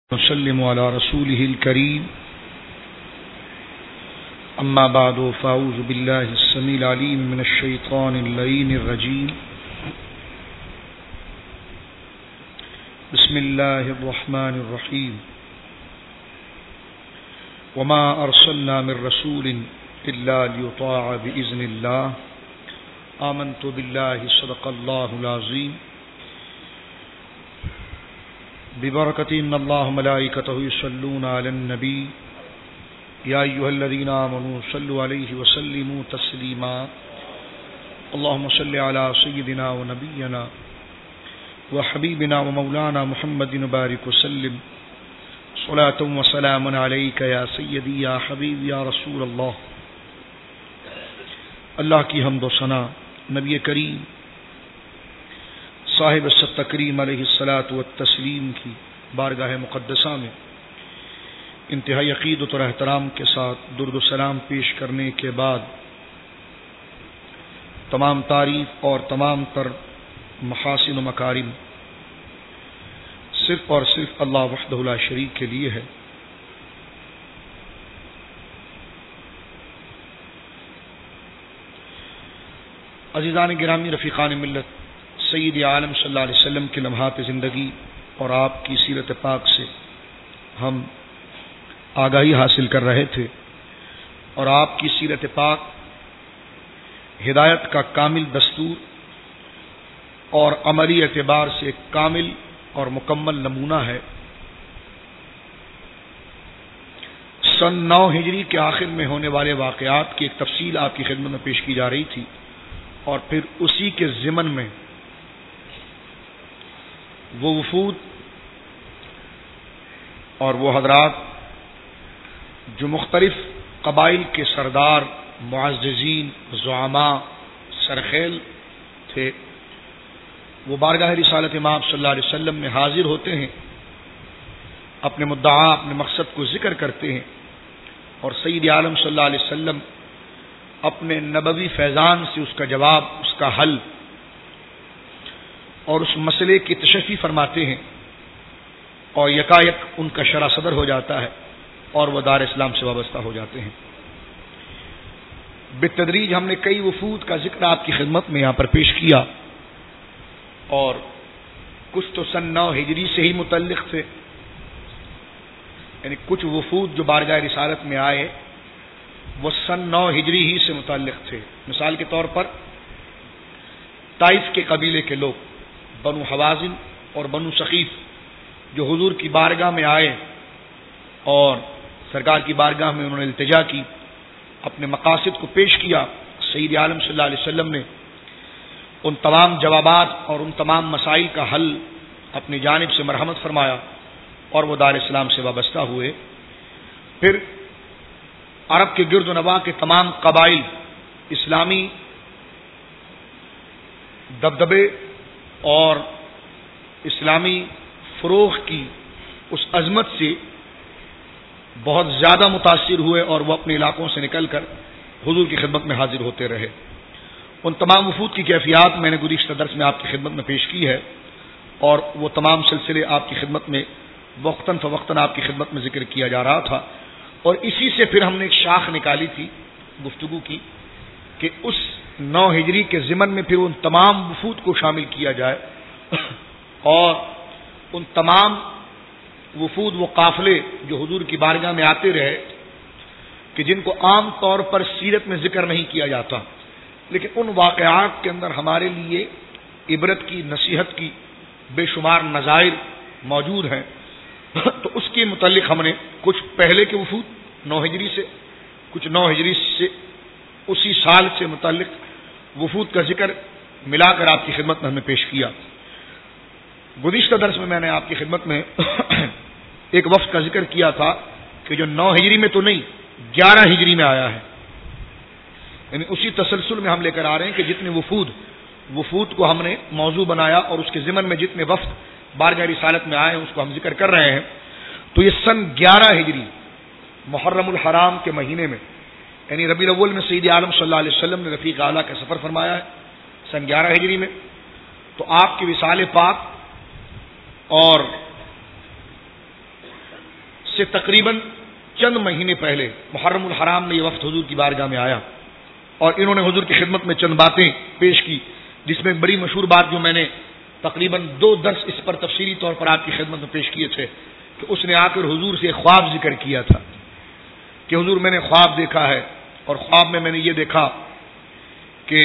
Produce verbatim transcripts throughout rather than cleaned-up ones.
وسلم على رسوله الكريم أما بعد فأعوذ بالله السميع العليم من الشيطان اللعين الرجيم بسم الله الرحمن الرحيم وما أرسلنا من رسول إلا ليطاع بإذن الله آمنت بالله صدق الله العظيم ببركة إن الله ملائكته يصلون على النبي يا أيها الذين آمنوا صلوا عليه وسلموا تسليما اللهم صل على سيدنا ونبينا وحبيبنا ومولانا محمد وبارك وسلم صلاة وسلام عليك يا سيدي يا حبيبي يا رسول الله. اللہ کی حمد و ثنا نبی کریم صاحب السط تکریم علیہ الصلاۃ والتسلیم کی بارگاہ مقدسہ میں انتہائی عقیدت اور احترام کے ساتھ درود و سلام پیش کرنے کے بعد تمام تعریف اور تمام تر محاسن و مکارم صرف اور صرف اللہ وحدہ لا شریک کے لیے ہے. عزیزان گرامی، رفیقان ملت، سید عالم صلی اللہ علیہ وسلم کے لمحات زندگی اور آپ کی سیرت پاک سے ہم آگاہی حاصل کر رہے تھے، اور آپ کی سیرت پاک ہدایت کا کامل دستور اور عملی اعتبار سے ایک کامل اور مکمل نمونہ ہے. سن نو ہجری کے آخر میں ہونے والے واقعات کی ایک تفصیل آپ کی خدمت میں پیش کی جا رہی تھی، اور پھر اسی کے ضمن میں وہ وفود اور وہ حضرات جو مختلف قبائل کے سردار، معززین، زعماء، سرخیل تھے، وہ بارگاہ رسالت امام صلی اللہ علیہ وسلم میں حاضر ہوتے ہیں، اپنے مدعا، اپنے مقصد کو ذکر کرتے ہیں، اور سید عالم صلی اللہ علیہ وسلم اپنے نبوی فیضان سے اس کا جواب، اس کا حل اور اس مسئلے کی تشفی فرماتے ہیں، اور یکایک ان کا شرح صدر ہو جاتا ہے اور وہ دار اسلام سے وابستہ ہو جاتے ہیں. بالتدریج ہم نے کئی وفود کا ذکر آپ کی خدمت میں یہاں پر پیش کیا، اور کچھ تو سن نو ہجری سے ہی متعلق تھے، یعنی کچھ وفود جو بارگاہ رسالت میں آئے وہ سن نو ہجری ہی سے متعلق تھے. مثال کے طور پر طائف کے قبیلے کے لوگ بنو حوازن اور بنو ثقیف جو حضور کی بارگاہ میں آئے اور سرکار کی بارگاہ میں انہوں نے التجا کی، اپنے مقاصد کو پیش کیا، سید عالم صلی اللہ علیہ وسلم نے ان تمام جوابات اور ان تمام مسائل کا حل اپنی جانب سے مرحمت فرمایا، اور وہ دار اسلام سے وابستہ ہوئے. پھر عرب کے گرد و نواح کے تمام قبائل اسلامی دبدبے اور اسلامی فروغ کی اس عظمت سے بہت زیادہ متاثر ہوئے، اور وہ اپنے علاقوں سے نکل کر حضور کی خدمت میں حاضر ہوتے رہے. ان تمام وفود کی کیفیات میں نے گزشتہ درس میں آپ کی خدمت میں پیش کی ہے، اور وہ تمام سلسلے آپ کی خدمت میں وقتاً فوقتاً آپ کی خدمت میں ذکر کیا جا رہا تھا. اور اسی سے پھر ہم نے ایک شاخ نکالی تھی گفتگو کی کہ اس نو ہجری کے ضمن میں پھر ان تمام وفود کو شامل کیا جائے، اور ان تمام وفود، وہ قافلے جو حضور کی بارگاہ میں آتے رہے، کہ جن کو عام طور پر سیرت میں ذکر نہیں کیا جاتا، لیکن ان واقعات کے اندر ہمارے لیے عبرت کی، نصیحت کی بے شمار نظائر موجود ہیں. تو اس کے متعلق ہم نے کچھ پہلے کے وفود نو ہجری سے، کچھ نو ہجری سے اسی سال سے متعلق وفود کا ذکر ملا کر آپ کی خدمت میں ہم نے پیش کیا. گزشتہ درس میں میں نے آپ کی خدمت میں ایک وفد کا ذکر کیا تھا کہ جو نو ہجری میں تو نہیں، گیارہ ہجری میں آیا ہے. یعنی اسی تسلسل میں ہم لے کر آ رہے ہیں کہ جتنے وفود وفود کو ہم نے موضوع بنایا اور اس کے ضمن میں جتنے وفد بارگاہ رسالت میں آئے ہیں اس کو ہم ذکر کر رہے ہیں. تو یہ سن گیارہ ہجری محرم الحرام کے مہینے میں، یعنی ربیع الاول میں سید عالم صلی اللہ علیہ وسلم نے رفیق اعلیٰ کا سفر فرمایا ہے سن گیارہ ہجری میں. تو آپ کے وصال پاک اور سے تقریباً چند مہینے پہلے محرم الحرام میں یہ وفد حضور کی بارگاہ میں آیا اور انہوں نے حضور کی خدمت میں چند باتیں پیش کی، جس میں ایک بڑی مشہور بات جو میں نے تقریباً دو درس اس پر تفصیلی طور پر آپ کی خدمت میں پیش کیے تھے کہ اس نے آ کر حضور سے خواب ذکر کیا تھا کہ حضور میں نے خواب دیکھا ہے اور خواب میں میں نے یہ دیکھا کہ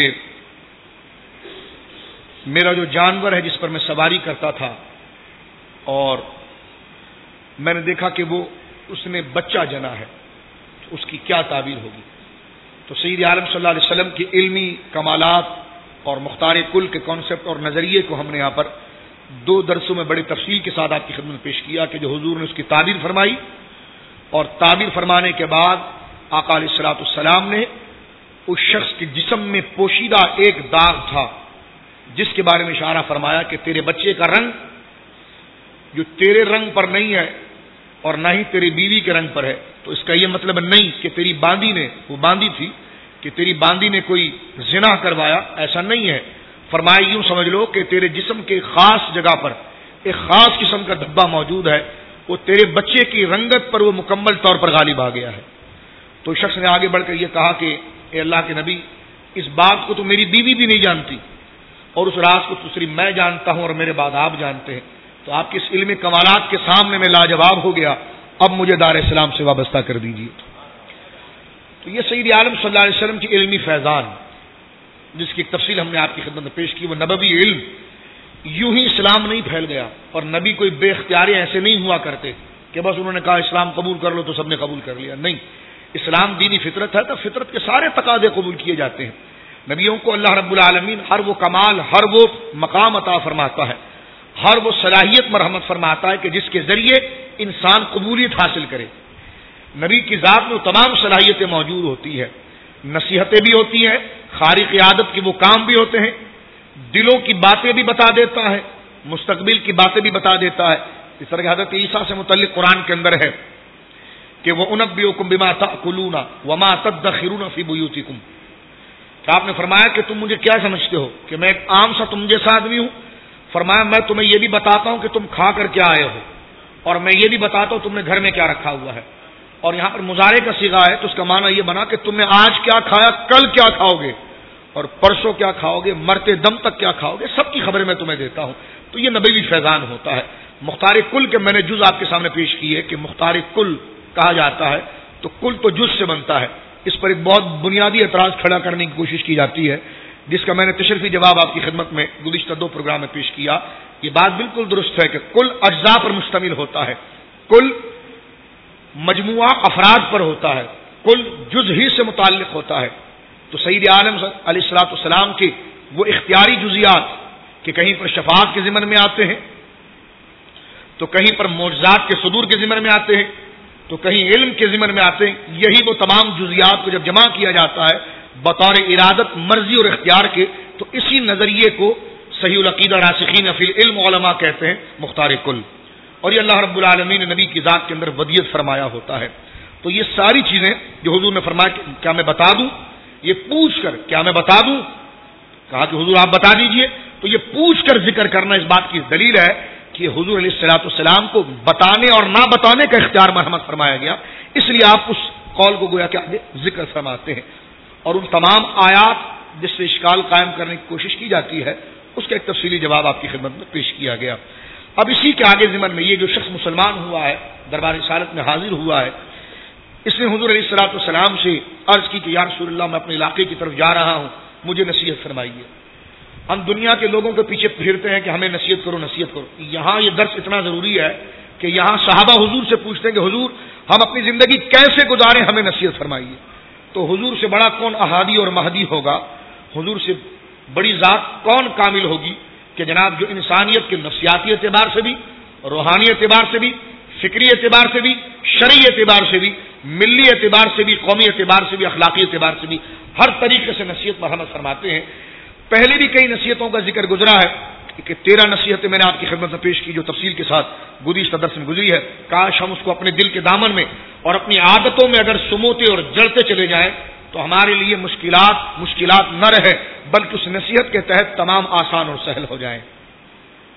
میرا جو جانور ہے جس پر میں سواری کرتا تھا اور میں نے دیکھا کہ وہ اس نے بچہ جنا ہے، تو اس کی کیا تعبیر ہوگی؟ تو سید عالم صلی اللہ علیہ وسلم کے علمی کمالات اور مختار کل کے کانسیپٹ اور نظریے کو ہم نے یہاں پر دو درسوں میں بڑی تفصیل کے ساتھ آپ کی خدمت میں پیش کیا کہ جو حضور نے اس کی تعبیر فرمائی، اور تعبیر فرمانے کے بعد آقا علیہ الصلوۃ والسلام نے اس شخص کے جسم میں پوشیدہ ایک داغ تھا جس کے بارے میں اشارہ فرمایا کہ تیرے بچے کا رنگ جو تیرے رنگ پر نہیں ہے اور نہ ہی تیری بیوی کے رنگ پر ہے، تو اس کا یہ مطلب نہیں کہ تیری باندی نے، وہ باندی تھی، کہ تیری باندی نے کوئی زنا کروایا، ایسا نہیں ہے۔ فرمایا یوں سمجھ لو کہ تیرے جسم کے خاص جگہ پر ایک خاص قسم کا دھبا موجود ہے، وہ تیرے بچے کی رنگت پر وہ مکمل طور پر غالب آ گیا ہے۔ تو شخص نے آگے بڑھ کر یہ کہا کہ اے اللہ کے نبی، اس بات کو تو میری بیوی بھی نہیں جانتی اور اس راز کو تو صرف میں جانتا ہوں اور میرے بعد آپ جانتے ہیں، تو آپ کے اس علم کمالات کے سامنے میں لاجواب ہو گیا، اب مجھے دار اسلام سے وابستہ کر دیجیے۔ تو یہ سید عالم صلی اللہ علیہ وسلم کی علمی فیضان، جس کی ایک تفصیل ہم نے آپ کی خدمت میں پیش کی، وہ نبوی علم، یوں ہی اسلام نہیں پھیل گیا، اور نبی کوئی بے اختیاری ایسے نہیں ہوا کرتے کہ بس انہوں نے کہا اسلام قبول کر لو تو سب نے قبول کر لیا، نہیں، اسلام دینی فطرت ہے تو فطرت کے سارے تقاضے قبول کیے جاتے ہیں۔ نبیوں کو اللہ رب العالمین ہر وہ کمال، ہر وہ مقام عطا فرماتا ہے، ہر وہ صلاحیت مرحمت فرماتا ہے کہ جس کے ذریعے انسان قبولیت حاصل کرے۔ نبی کی ذات میں وہ تمام صلاحیتیں موجود ہوتی ہے، نصیحتیں بھی ہوتی ہیں، خارق عادت کے وہ کام بھی ہوتے ہیں، دلوں کی باتیں بھی بتا دیتا ہے، مستقبل کی باتیں بھی بتا دیتا ہے۔ اس طرح حضرت عیسیٰ سے متعلق قرآن کے اندر ہے کہ وہ انبئکم بما تأکلون وما تدخرون فی بیوتکم، کہ آپ نے فرمایا کہ تم مجھے کیا سمجھتے ہو کہ میں ایک عام سا تم جیسا آدمی ہوں؟ فرمایا میں تمہیں یہ بھی بتاتا ہوں کہ تم کھا کر کیا آئے ہو، اور میں یہ بھی بتاتا ہوں تم نے گھر میں کیا رکھا ہوا ہے۔ اور یہاں پر مضارع کا صیغہ ہے تو اس کا معنی یہ بنا کہ تم نے آج کیا کھایا، کل کیا کھاؤ گے، اور پرسوں کیا کھاؤ گے، مرتے دم تک کیا کھاؤ گے، سب کی خبریں میں تمہیں دیتا ہوں۔ تو یہ نبوی فیضان ہوتا ہے۔ مختار کل کے میں نے جز آپ کے سامنے پیش کی ہے کہ مختار کل کہا جاتا ہے تو کل تو جز سے بنتا ہے، اس پر ایک بہت بنیادی اعتراض کھڑا کرنے کی کوشش کی جاتی ہے، جس کا میں نے تشریفی جواب آپ کی خدمت میں گزشتہ دو پروگرام میں پیش کیا۔ یہ بات بالکل درست ہے کہ کل اجزاء پر مشتمل ہوتا ہے، کل مجموعہ افراد پر ہوتا ہے، کل جز ہی سے متعلق ہوتا ہے۔ تو سید عالم علیہ الصلوۃ والسلام کے وہ اختیاری جزیات کہ کہیں پر شفاعت کے ضمن میں آتے ہیں، تو کہیں پر معجزات کے صدور کے ضمن میں آتے ہیں، تو کہیں علم کے ضمن میں آتے ہیں، یہی وہ تمام جزیات کو جب جمع کیا جاتا ہے بطور ارادت، مرضی اور اختیار کے، تو اسی نظریے کو صحیح العقیدہ راسخین فی العلم علماء کہتے ہیں مختار کل، اور یہ اللہ رب العالمین نے نبی کی ذات کے اندر ودیت فرمایا ہوتا ہے۔ تو یہ ساری چیزیں جو حضور نے فرمایا کہ کیا میں بتا دوں، یہ پوچھ کر کیا میں بتا دوں، کہا کہ حضور آپ بتا دیجئے، تو یہ پوچھ کر ذکر کرنا اس بات کی دلیل ہے کہ حضور علیہ الصلوۃ والسلام کو بتانے اور نہ بتانے کا اختیار مرحمت فرمایا گیا، اس لیے آپ اس قول کو گویا کہ آگے ذکر فرماتے ہیں، اور ان تمام آیات جس سے اشکال قائم کرنے کی کوشش کی جاتی ہے اس کا ایک تفصیلی جواب آپ کی خدمت میں پیش کیا گیا۔ اب اسی کے آگے ضمن میں یہ جو شخص مسلمان ہوا ہے، دربار رسالت میں حاضر ہوا ہے، اس نے حضور علیہ الصلوۃ والسلام سے عرض کی کہ یا رسول اللہ میں اپنے علاقے کی طرف جا رہا ہوں، مجھے نصیحت فرمائیے۔ ہم دنیا کے لوگوں کے پیچھے پھرتے ہیں کہ ہمیں نصیحت کرو نصیحت کرو، یہاں یہ درس اتنا ضروری ہے کہ یہاں صحابہ حضور سے پوچھتے ہیں کہ حضور ہم اپنی زندگی کیسے گزاریں، ہمیں نصیحت فرمائیے۔ تو حضور سے بڑا کون احادی اور مہدی ہوگا، حضور سے بڑی ذات کون کامل ہوگی کہ جناب جو انسانیت کے نفسیاتی اعتبار سے بھی، روحانی اعتبار سے بھی، فکری اعتبار سے بھی، شرعی اعتبار سے بھی، ملی اعتبار سے بھی، قومی اعتبار سے بھی، اخلاقی اعتبار سے بھی ہر طریقے سے نصیحت مرحمت فرماتے ہیں۔ پہلے بھی کئی نصیحتوں کا ذکر گزرا ہے کہ تیرہ نصیحتیں میں نے آپ کی خدمت میں پیش کی جو تفصیل کے ساتھ گزشتہ درس میں گزری ہے، کاش ہم اس کو اپنے دل کے دامن میں اور اپنی عادتوں میں اگر سموتے اور جڑتے چلے جائیں تو ہمارے لیے مشکلات مشکلات نہ رہے بلکہ اس نصیحت کے تحت تمام آسان اور سہل ہو جائیں۔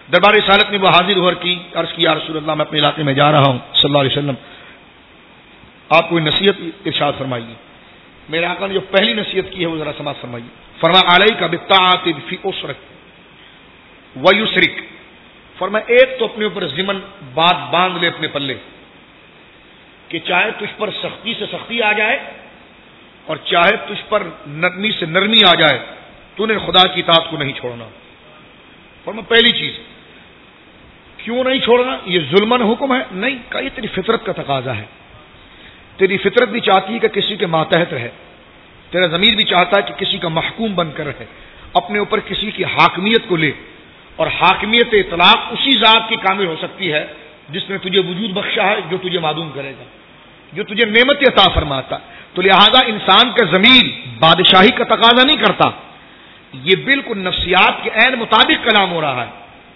دربار رسالت میں وہ حاضر ہو کی عرض کی یا رسول اللہ میں اپنے علاقے میں جا رہا ہوں صلی اللہ علیہ وسلم، آپ کوئی نصیحت ارشاد فرمائیے۔ میرے آقا نے جو پہلی نصیحت کی ہے وہ ذرا سماعت فرمائیے۔ فرمایا علیک بالطاعۃ فی عسرک ویسرک، فرمایا ایک تو اپنے اوپر ضمن بات باندھ لے اپنے پلے کہ چاہے تجھ پر سختی سے سختی آ جائے اور چاہے تجھ پر نرمی سے نرمی آ جائے، تو نے خدا کی اطاعت کو نہیں چھوڑنا۔ فرمایا پہلی چیز کیوں نہیں چھوڑنا؟ یہ ظلمن حکم ہے؟ نہیں، کہا یہ تیری فطرت کا تقاضا ہے، تیری فطرت بھی چاہتی ہے کہ کسی کے ماتحت رہے، تیرا ضمیر بھی چاہتا ہے کہ کسی کا محکوم بن کر رہے، اپنے اوپر کسی کی حاکمیت کو لے، اور حاکمیت اطلاق اسی ذات کی کامل ہو سکتی ہے جس نے تجھے وجود بخشا ہے، جو تجھے معدوم کرے گا، جو تجھے نعمت عطا فرماتا۔ تو لہذا انسان کا ضمیر بادشاہی کا تقاضا نہیں کرتا، یہ بالکل نفسیات کے عین مطابق کلام ہو رہا ہے۔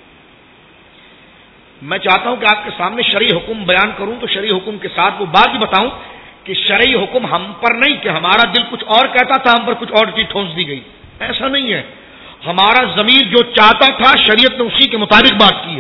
میں چاہتا ہوں کہ آپ کے سامنے شرعی حکم بیان کروں تو شرعی حکم کے ساتھ وہ بات بھی بتاؤں کہ شرعی حکم ہم پر نہیں کہ ہمارا دل کچھ اور کہتا تھا، ہم پر کچھ اور چیز ٹھونس دی گئی، ایسا نہیں ہے۔ ہمارا ضمیر جو چاہتا تھا شریعت نے اسی کے مطابق بات کی ہے۔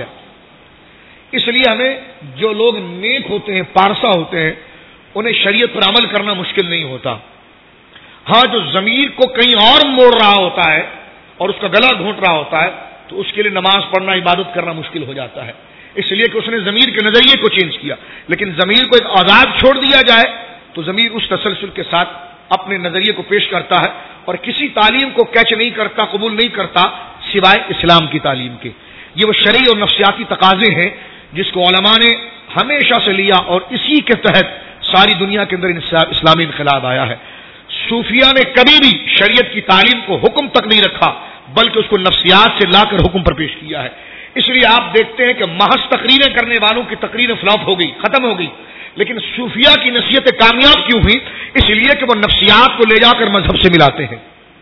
اس لیے ہمیں جو لوگ نیک ہوتے ہیں، پارسا ہوتے ہیں، انہیں شریعت پر عمل کرنا مشکل نہیں ہوتا۔ ہاں جو ضمیر کو کہیں اور موڑ رہا ہوتا ہے اور اس کا گلا گھونٹ رہا ہوتا ہے تو اس کے لیے نماز پڑھنا، عبادت کرنا مشکل ہو جاتا ہے، اس لیے کہ اس نے ضمیر کے نظریے کو چینج کیا۔ لیکن ضمیر کو ایک آزاد چھوڑ دیا جائے تو ضمیر اس تسلسل کے ساتھ اپنے نظریے کو پیش کرتا ہے اور کسی تعلیم کو کیچ نہیں کرتا، قبول نہیں کرتا سوائے اسلام کی تعلیم کے۔ یہ وہ شرعی اور نفسیاتی تقاضے ہیں جس کو علماء نے ہمیشہ سے لیا اور اسی کے تحت ساری دنیا کے اندر اسلامی انقلاب آیا ہے۔ صوفیہ نے کبھی بھی شریعت کی تعلیم کو حکم تک نہیں رکھا بلکہ اس کو نفسیات سے لا کر حکم پر پیش کیا ہے۔ اس لیے آپ دیکھتے ہیں کہ محض تقریریں کرنے والوں کی تقریر فلاپ ہو گئی، ختم ہو گئی، لیکن صوفیہ کی نصیحتیں کامیاب کیوں ہوئی؟ اس لیے کہ وہ نفسیات کو لے جا کر مذہب سے ملاتے ہیں۔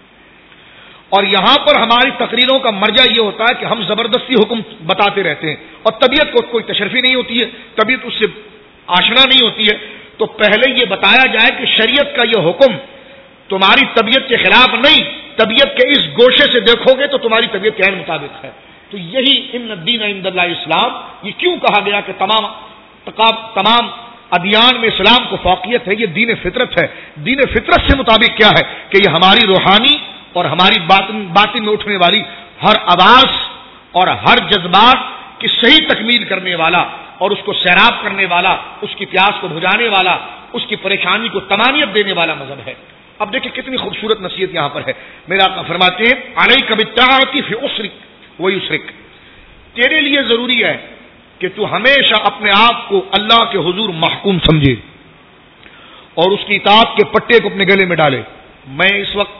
اور یہاں پر ہماری تقریروں کا مرجع یہ ہوتا ہے کہ ہم زبردستی حکم بتاتے رہتے ہیں اور طبیعت کو کوئی تشرفی نہیں ہوتی ہے، طبیعت اس سے آشنا نہیں ہوتی ہے، تو پہلے یہ بتایا جائے کہ شریعت کا یہ حکم تمہاری طبیعت کے خلاف نہیں، طبیعت کے اس گوشے سے دیکھو گے تو تمہاری طبیعت کے عین مطابق ہے۔ تو یہی ان الدین عند اللہ اسلام، یہ کیوں کہا گیا کہ تمام تمام ادیان میں اسلام کو فوقیت ہے؟ یہ دین فطرت ہے۔ دین فطرت سے مطابق کیا ہے کہ یہ ہماری روحانی اور ہماری باطن باطن میں اٹھنے والی ہر آواز اور ہر جذبات کی صحیح تکمیل کرنے والا اور اس کو سیراب کرنے والا، اس کی پیاس کو بجھانے والا، اس کی پریشانی کو تمانیت دینے والا مذہب ہے۔ اب دیکھیں کتنی خوبصورت نصیحت یہاں پر ہے۔ میرا آقا فرماتے ہیں علیک بالطاعۃ فی عسرک ویسرک، تیرے لیے ضروری ہے کہ تو ہمیشہ اپنے آپ کو اللہ کے حضور محکوم سمجھے اور اس کی اطاعت کے پٹے کو اپنے گلے میں ڈالے۔ میں اس وقت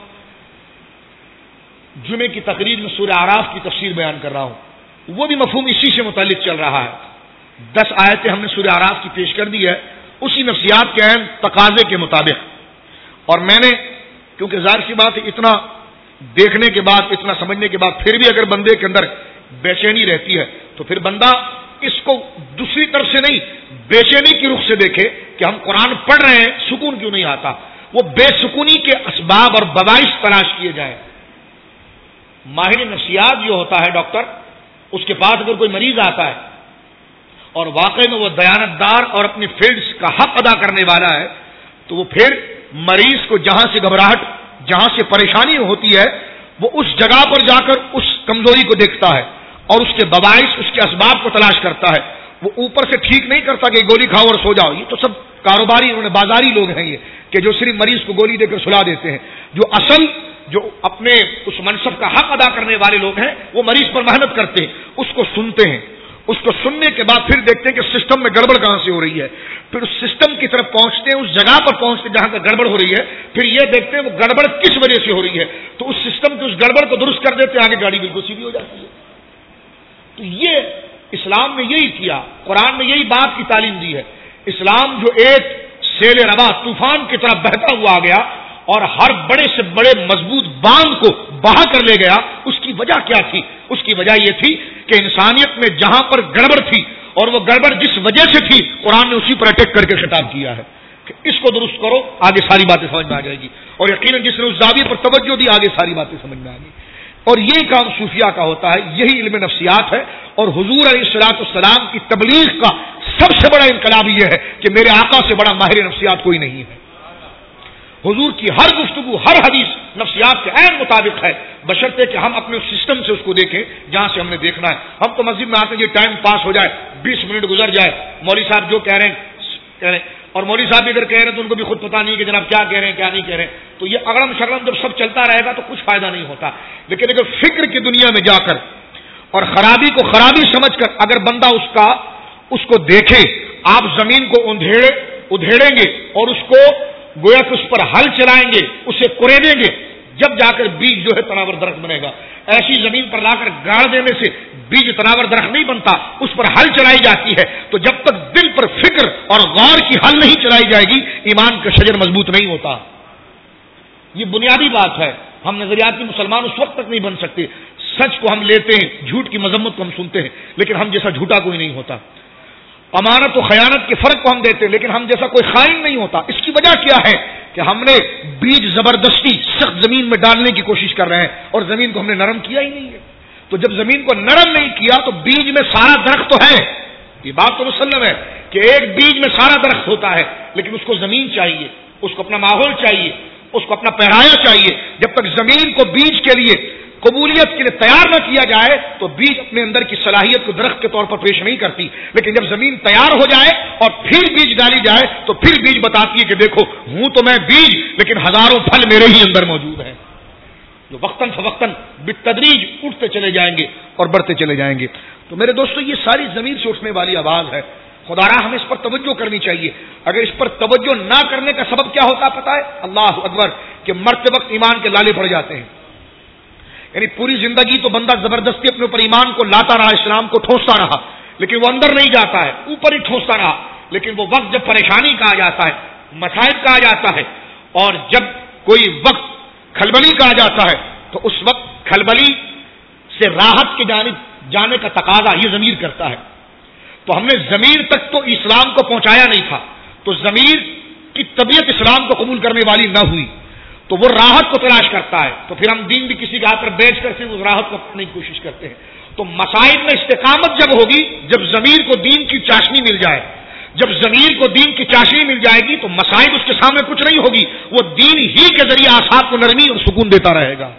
جمعے کی تقریر میں سورہ اعراف کی تفسیر بیان کر رہا ہوں، وہ بھی مفہوم اسی سے متعلق چل رہا ہے۔ دس آیتیں ہم نے سورہ اعراف کی پیش کر دی ہے اسی نفسیات کے اہم تقاضے کے مطابق، اور میں نے کیونکہ ظاہر سی بات ہے اتنا دیکھنے کے بعد، اتنا سمجھنے کے بعد پھر بھی اگر بندے کے اندر بے چینی رہتی ہے تو پھر بندہ اس کو دوسری طرف سے نہیں، بے چینی کی رخ سے دیکھے کہ ہم قرآن پڑھ رہے ہیں سکون کیوں نہیں آتا، وہ بے سکونی کے اسباب اور باعث تلاش کیے جائیں۔ ماہر نفسیات جو ہوتا ہے ڈاکٹر، اس کے پاس اگر کوئی مریض آتا ہے اور واقعی میں وہ دیانتدار اور اپنی فیلڈز کا حق ادا کرنے والا ہے تو وہ پھر مریض کو جہاں سے گھبراہٹ، جہاں سے پریشانی ہوتی ہے، وہ اس جگہ پر جا کر اس کمزوری کو دیکھتا ہے اور اس کے باعث، اس کے اسباب کو تلاش کرتا ہے۔ وہ اوپر سے ٹھیک نہیں کرتا کہ گولی کھاؤ اور سو جاؤ، یہ تو سب کاروباری، انہوں نے بازاری لوگ ہیں یہ کہ جو صرف مریض کو گولی دے کر سلا دیتے ہیں۔ جو اصل جو اپنے اس منصب کا حق ادا کرنے والے لوگ ہیں وہ مریض پر محنت کرتے ہیں، اس کو سنتے ہیں، اس کو سننے کے بعد پھر دیکھتے ہیں کہ سسٹم میں گڑبڑ کہاں سے ہو رہی ہے، پھر اس سسٹم کی طرف پہنچتے ہیں، اس جگہ پر پہنچتے ہیں جہاں پر گڑبڑ ہو رہی ہے، پھر یہ دیکھتے ہیں وہ گڑبڑ کس وجہ سے ہو رہی ہے، تو اس سسٹم کی اس گڑبڑ کو درست کر دیتے ہیں، آگے گاڑی بالکل سیدھی ہو جاتی ہے۔ تو یہ اسلام نے یہی کیا، قرآن نے یہی بات کی تعلیم دی ہے۔ اسلام جو ایک سیل روا طوفان کی طرف بہتا ہوا آ گیا اور ہر بڑے سے بڑے مضبوط باندھ کو بہا کر لے گیا، اس کی وجہ کیا تھی؟ اس کی وجہ یہ تھی کہ انسانیت میں جہاں پر گڑبڑ تھی اور وہ گڑبڑ جس وجہ سے تھی، قرآن نے اسی پر اٹیک کر کے خطاب کیا ہے کہ اس کو درست کرو، آگے ساری باتیں سمجھ میں آ جائے گی، اور یقیناً جس نے اس زاویے پر توجہ دی آگے ساری باتیں سمجھ میں آ گئی۔ اور یہی کام صوفیاء کا ہوتا ہے، یہی علم نفسیات ہے. اور حضور علیہ الصلوۃ والسلام کی تبلیغ کا سب سے بڑا انقلاب یہ ہے کہ میرے آقا سے بڑا ماہر نفسیات کوئی نہیں ہے. حضور کی ہر گفتگو، ہر حدیث نفسیات کے عین مطابق ہے، بشرطے کہ ہم اپنے سسٹم سے اس کو دیکھیں جہاں سے ہم نے دیکھنا ہے. ہم تو مسجد میں آتے ہیں ٹائم پاس ہو جائے، بیس منٹ گزر جائے، مولوی صاحب جو کہہ رہے ہیں کہہ رہے ہیں، اور مولوی صاحب بھی اگر کہہ رہے ہیں تو ان کو بھی خود پتہ نہیں کہ جناب کیا کہہ رہے ہیں کیا نہیں کہہ رہے ہیں. تو یہ اگڑم شگڑم جب سب چلتا رہے گا تو کچھ فائدہ نہیں ہوتا. لیکن اگر فکر کی دنیا میں جا کر اور خرابی کو خرابی سمجھ کر اگر بندہ اس کا اس کو دیکھے، آپ زمین کو اندھیڑے ادھیڑیں گے اور اس کو گویا کہ اس پر ہل چلائیں گے، اسے کوریدیں گے، جب جا کر بیج جو ہے تناور درخت بنے گا. ایسی زمین پر لا کر گاڑ دینے سے بیج تناور درخت نہیں بنتا، اس پر ہل چلائی جاتی ہے. تو جب تک دل پر فکر اور غور کی ہل نہیں چلائی جائے گی، ایمان کا شجر مضبوط نہیں ہوتا. یہ بنیادی بات ہے. ہم نظریاتی مسلمان اس وقت تک نہیں بن سکتے. سچ کو ہم لیتے ہیں، جھوٹ کی مذمت کو ہم سنتے ہیں، لیکن ہم جیسا جھوٹا کوئی نہیں ہوتا. امانت و خیانت کے فرق کو ہم دیتے ہیں، لیکن ہم جیسا کوئی خائن نہیں ہوتا. اس کی وجہ کیا ہے کہ ہم نے بیج زبردستی سخت زمین میں ڈالنے کی کوشش کر رہے ہیں اور زمین کو ہم نے نرم کیا ہی نہیں ہے. تو جب زمین کو نرم نہیں کیا تو بیج میں سارا درخت تو ہے، یہ بات تو مسلم ہے کہ ایک بیج میں سارا درخت ہوتا ہے، لیکن اس کو زمین چاہیے، اس کو اپنا ماحول چاہیے، اس کو اپنا پہرایا چاہیے. جب تک زمین کو بیج کے لیے قبولیت کے لیے تیار نہ کیا جائے تو بیج اپنے اندر کی صلاحیت کو درخت کے طور پر پیش نہیں کرتی. لیکن جب زمین تیار ہو جائے اور پھر بیج ڈالی جائے تو پھر بیج بتاتی ہے کہ دیکھو ہوں تو میں بیج، لیکن ہزاروں پھل میرے ہی اندر موجود ہیں، جو وقتاً فوقتاً بالتدریج اٹھتے چلے جائیں گے اور بڑھتے چلے جائیں گے. تو میرے دوستو یہ ساری زمین سے اٹھنے والی آواز ہے. خدا را ہمیں اس پر توجہ کرنی چاہیے. اگر اس پر توجہ نہ کرنے کا سبب کیا ہوتا پتا ہے؟ اللہ اکبر، کہ مرتے وقت ایمان کے لالے پڑ جاتے ہیں. یعنی پوری زندگی تو بندہ زبردستی اپنے اوپر ایمان کو لاتا رہا، اسلام کو ٹھونستا رہا، لیکن وہ اندر نہیں جاتا ہے، اوپر ہی ٹھونستا رہا. لیکن وہ وقت جب پریشانی کا آ جاتا ہے، مصائب کا آ جاتا ہے، اور جب کوئی وقت کھلبلی کا آ جاتا ہے تو اس وقت کھلبلی سے راحت کی جانب جانے کا تقاضا یہ ضمیر کرتا ہے. تو ہم نے ضمیر تک تو اسلام کو پہنچایا نہیں تھا، تو ضمیر کی طبیعت اسلام کو قبول کرنے والی نہ ہوئی تو وہ راحت کو تلاش کرتا ہے. تو پھر ہم دین بھی کسی کے ہاتھ پر بیچ کر صرف اس راحت کو اپنے کی کوشش کرتے ہیں. تو مصائب میں استقامت جب ہوگی، جب ضمیر کو دین کی چاشنی مل جائے، جب ضمیر کو دین کی چاشنی مل جائے گی تو مصائب اس کے سامنے کچھ نہیں ہوگی، وہ دین ہی کے ذریعے اعصاب کو نرمی اور سکون دیتا رہے گا.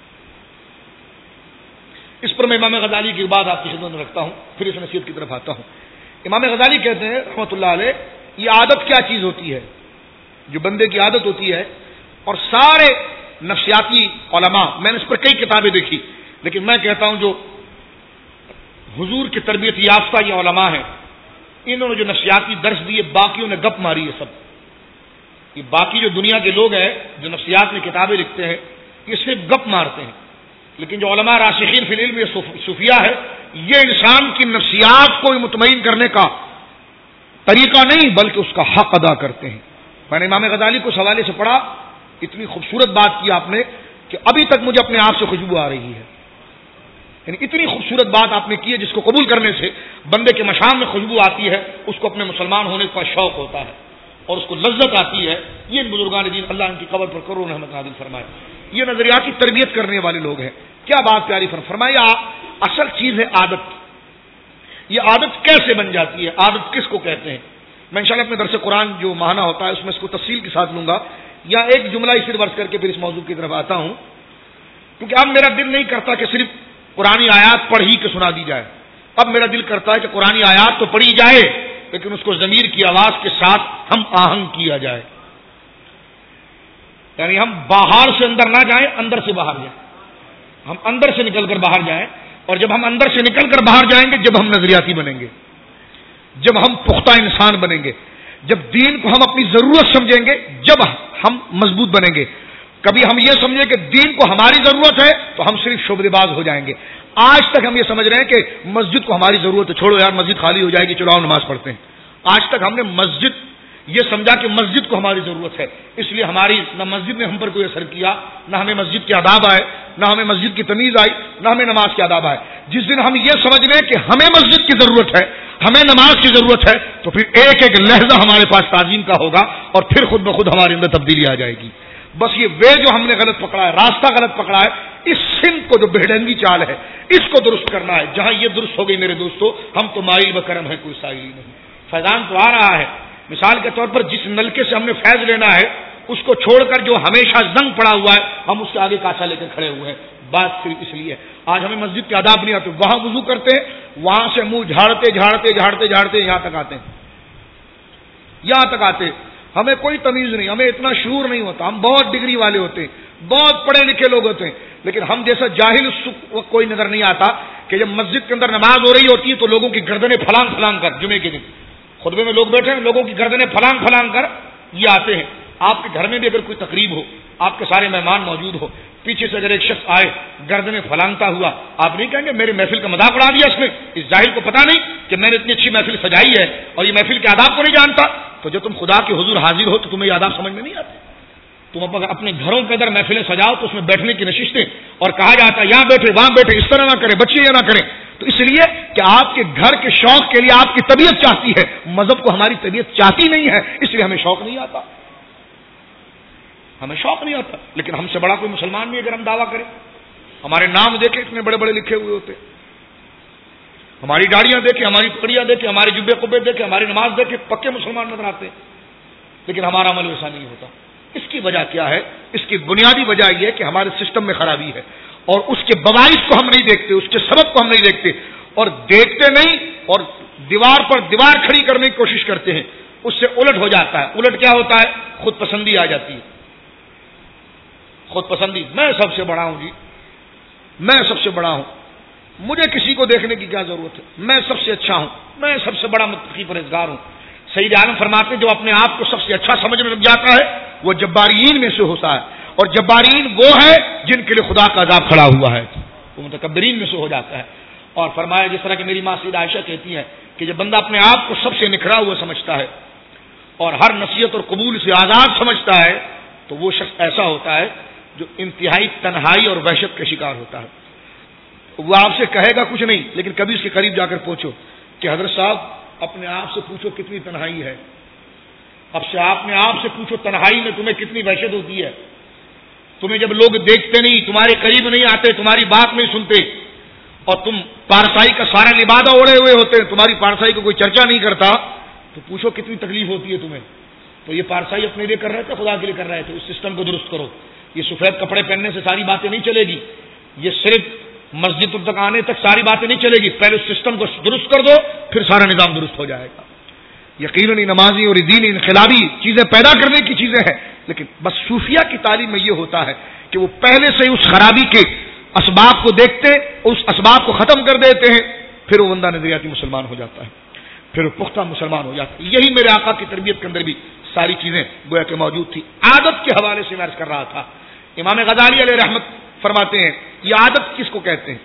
اس پر میں امام غزالی کی بات آپ کی خدمت میں رکھتا ہوں، پھر اس نصیحت کی طرف آتا ہوں. امام غزالی کہتے ہیں رحمۃ اللہ علیہ، یہ عادت کیا چیز ہوتی ہے؟ جو بندے کی عادت ہوتی ہے، اور سارے نفسیاتی علماء، میں نے اس پر کئی کتابیں دیکھی، لیکن میں کہتا ہوں جو حضور کی تربیت یافتہ یہ علماء ہیں، انہوں نے جو نفسیاتی درس دیے، باقیوں نے گپ ماری ہے. سب یہ باقی جو دنیا کے لوگ ہیں جو نفسیات میں کتابیں لکھتے ہیں، یہ صرف گپ مارتے ہیں. لیکن جو علماء راسخین فی العلم یہ صوفیاء ہے، یہ انسان کی نفسیات کو مطمئن کرنے کا طریقہ نہیں بلکہ اس کا حق ادا کرتے ہیں. میں نے امام غزالی کو اس حوالے سے پڑھا، اتنی خوبصورت بات کی آپ نے کہ ابھی تک مجھے اپنے آپ سے خوشبو آ رہی ہے. یعنی اتنی خوبصورت بات آپ نے کی ہے جس کو قبول کرنے سے بندے کے مشام میں خوشبو آتی ہے، اس کو اپنے مسلمان ہونے کا شوق ہوتا ہے اور اس کو لذت آتی ہے. یہ بزرگان دین اللہ ان کی قبر پر کروڑ رحمت نازل فرمائے. یہ نظریاتی تربیت کرنے والے لوگ ہیں. کیا بات پیاری فرمائی. اصل چیز ہے عادت. یہ عادت کیسے بن جاتی ہے؟ عادت کس کو کہتے ہیں؟ میں انشاءاللہ اپنے درس قرآن جو ماہانہ ہوتا ہے اس میں اس کو تفصیل کے ساتھ لوں گا، یا ایک جملہ ہی صرف عرض کر کے پھر اس موضوع کی طرف آتا ہوں، کیونکہ اب میرا دل نہیں کرتا کہ صرف قرآنی آیات پڑھ ہی کے سنا دی جائے. اب میرا دل کرتا ہے کہ قرآنی آیات تو پڑھی جائے لیکن اس کو ضمیر کی آواز کے ساتھ ہم آہنگ کیا جائے. یعنی ہم باہر سے اندر نہ جائیں، اندر سے باہر جائیں. ہم اندر سے نکل کر باہر جائیں، اور جب ہم اندر سے نکل کر باہر جائیں گے جب ہم نظریاتی بنیں گے، جب ہم پختہ انسان بنیں گے، جب دین کو ہم اپنی ضرورت سمجھیں گے، جب ہم مضبوط بنیں گے. کبھی ہم یہ سمجھیں کہ دین کو ہماری ضرورت ہے تو ہم صرف شعبے باز ہو جائیں گے. آج تک ہم یہ سمجھ رہے ہیں کہ مسجد کو ہماری ضرورت ہے، چھوڑو یار مسجد خالی ہو جائے گی، چلو نماز پڑھتے ہیں. آج تک ہم نے مسجد یہ سمجھا کہ مسجد کو ہماری ضرورت ہے، اس لیے ہماری نہ مسجد نے ہم پر کوئی اثر کیا، نہ ہمیں مسجد کے آداب آئے، نہ ہمیں مسجد کی تمیز آئی، نہ ہمیں نماز کے آداب آئے. جس دن ہم یہ سمجھ لیں کہ ہمیں مسجد کی ضرورت ہے، ہمیں نماز کی ضرورت ہے، تو پھر ایک ایک لہجہ ہمارے پاس تعظیم کا ہوگا اور پھر خود بخود ہمارے اندر تبدیلی آ جائے گی. بس یہ وے جو ہم نے غلط پکڑا ہے، راستہ غلط پکڑا ہے، اس سمت کو جو بہڈنگی چال ہے اس کو درست کرنا ہے. جہاں یہ درست ہو گئی میرے دوستو، ہم تو مائل بکرم ہے، کوئی سائل ہی نہیں. فیضان تو آ رہا ہے. مثال کے طور پر جس نلکے سے ہم نے فیض لینا ہے اس کو چھوڑ کر جو ہمیشہ زنگ پڑا ہوا ہے ہم اس کے آگے کاسا لے کے کھڑے ہوئے ہیں. بات صرف اس لیے آج ہمیں مسجد کے آداب نہیں آتے، وہاں وضو کرتے ہیں، وہاں سے منہ جھاڑتے جھاڑتے جھاڑتے جھاڑتے یہاں تک آتے ہیں، یہاں تک آتے ہیں. ہمیں کوئی تمیز نہیں، ہمیں اتنا شعور نہیں ہوتا. ہم بہت ڈگری والے ہوتے ہیں، بہت پڑھے لکھے لوگ ہوتے ہیں، لیکن ہم جیسا جاہل اس وقت کوئی نظر نہیں آتا کہ جب مسجد کے اندر نماز ہو رہی ہوتی ہے تو لوگوں کی گردنیں پھلانگ پھلانگ کر، جمعے کے دن خطبے میں لوگ بیٹھے ہیں، لوگوں کی گردنیں پھلانگ پھلانگ کر یہ آتے ہیں. آپ کے گھر میں بھی اگر کوئی تقریب ہو، آپ کے سارے مہمان موجود ہو، پیچھے سے اگر ایک شخص آئے گردنیں پھلانگتا ہوا، آپ نہیں کہیں گے میرے محفل کا مذاق اڑا دیا اس نے، اس جاہل کو پتا نہیں کہ میں نے اتنی اچھی محفل سجائی ہے اور یہ محفل کے آداب کو نہیں جانتا. تو جب تم خدا کے حضور حاضر ہو تو تمہیں یہ آداب سمجھ میں نہیں آتے. تم اگر اپنے گھروں کے اندر محفلیں سجاؤ تو اس میں بیٹھنے کی نشستیں اور کہا جاتا ہے یہاں بیٹھے وہاں بیٹھے، اس طرح نہ کریں، بچے یہ نہ کریں. تو اس لیے کہ آپ کے گھر کے شوق کے لیے آپ کی طبیعت چاہتی ہے، مذہب کو ہماری طبیعت چاہتی نہیں ہے، اس لیے ہمیں شوق نہیں آتا، ہمیں شوق نہیں آتا. لیکن ہم سے بڑا کوئی مسلمان نہیں اگر ہم دعویٰ کریں. ہمارے نام دیکھے اتنے بڑے بڑے لکھے ہوئے ہوتے، ہماری داڑیاں دیکھے، ہماری پگڑیاں دیکھے، ہمارے جبے قبے دیکھے، ہماری نماز دیکھے، پکے مسلمان نظر آتے ہیں، لیکن ہمارا عمل ویسا نہیں ہوتا. اس کی وجہ کیا ہے؟ اس کی بنیادی وجہ یہ ہے کہ ہمارے سسٹم میں خرابی ہے اور اس کے باعث کو ہم نہیں دیکھتے، اس کے سبب کو ہم نہیں دیکھتے، اور دیکھتے نہیں اور دیوار پر دیوار کھڑی کرنے کی کوشش کرتے ہیں. اس سے الٹ ہو جاتا ہے. الٹ کیا ہوتا ہے؟ خود پسندی آ جاتی ہے. خود پسندی، میں سب سے بڑا ہوں جی، میں سب سے بڑا ہوں، مجھے کسی کو دیکھنے کی کیا ضرورت ہے، میں سب سے اچھا ہوں، میں سب سے بڑا متقی پرہیزگار ہوں. سید عالم فرماتے ہیں جو اپنے آپ کو سب سے اچھا سمجھنے لگ جاتا ہے وہ جبارین میں سے ہوتا ہے، اور جبارین وہ ہے جن کے لیے خدا کا عذاب کھڑا ہوا ہے، وہ متکبرین میں سے ہو جاتا ہے. اور فرمایا جس طرح کہ میری ماں سیدہ عائشہ کہتی ہے کہ جب بندہ اپنے آپ کو سب سے نکھرا ہوا سمجھتا ہے اور ہر نصیحت اور قبول سے آزاد سمجھتا ہے تو وہ شخص ایسا ہوتا ہے جو انتہائی تنہائی اور وحشت کا شکار ہوتا ہے. وہ آپ سے کہے گا کچھ نہیں، لیکن کبھی اس کے قریب جا کر پوچھو کہ حضرت صاحب اپنے آپ سے پوچھو کتنی تنہائی ہے، اب سے آپ نے آپ سے پوچھو تنہائی میں تمہیں کتنی وحشت ہوتی ہے. تمہیں جب لوگ دیکھتے نہیں، تمہارے قریب نہیں آتے، تمہاری بات نہیں سنتے، اور تم پارسائی کا سارا لبادہ اوڑے ہوئے ہوتے ہیں، تمہاری پارسائی کو کوئی چرچا نہیں کرتا، تو پوچھو کتنی تکلیف ہوتی ہے تمہیں. تو یہ پارسائی اپنے لیے کر رہے تھے، خدا کے لیے کر رہے تھے. اس سسٹم کو درست کرو. یہ سفید کپڑے پہننے سے ساری باتیں نہیں چلے گی، یہ صرف مسجد تک آنے تک ساری باتیں نہیں چلے گی. پہلے سسٹم کو درست کر دو، پھر سارا نظام درست ہو جائے گا. یقیناً نمازی اور دین انقلابی چیزیں پیدا کرنے کی چیزیں ہیں، لیکن بس صوفیہ کی تعلیم میں یہ ہوتا ہے کہ وہ پہلے سے ہی اس خرابی کے اسباب کو دیکھتے، اس اسباب کو ختم کر دیتے ہیں، پھر وہ بندہ نظریاتی مسلمان ہو جاتا ہے، پھر وہ پختہ مسلمان ہو جاتا ہے. یہی میرے آقا کی تربیت کے اندر بھی ساری چیزیں گویا کہ موجود تھی. عادت کے حوالے سے میں عرض کر رہا تھا، امام غزالی علیہ رحمت فرماتے ہیں یہ عادت کس کو کہتے ہیں؟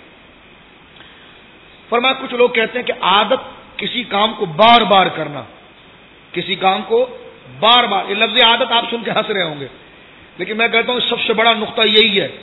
فرمایا کچھ لوگ کہتے ہیں کہ عادت کسی کام کو بار بار کرنا، کسی کام کو بار بار. یہ لفظ عادت آپ سن کے ہنس رہے ہوں گے، لیکن میں کہتا ہوں سب سے بڑا نقطہ یہی ہے،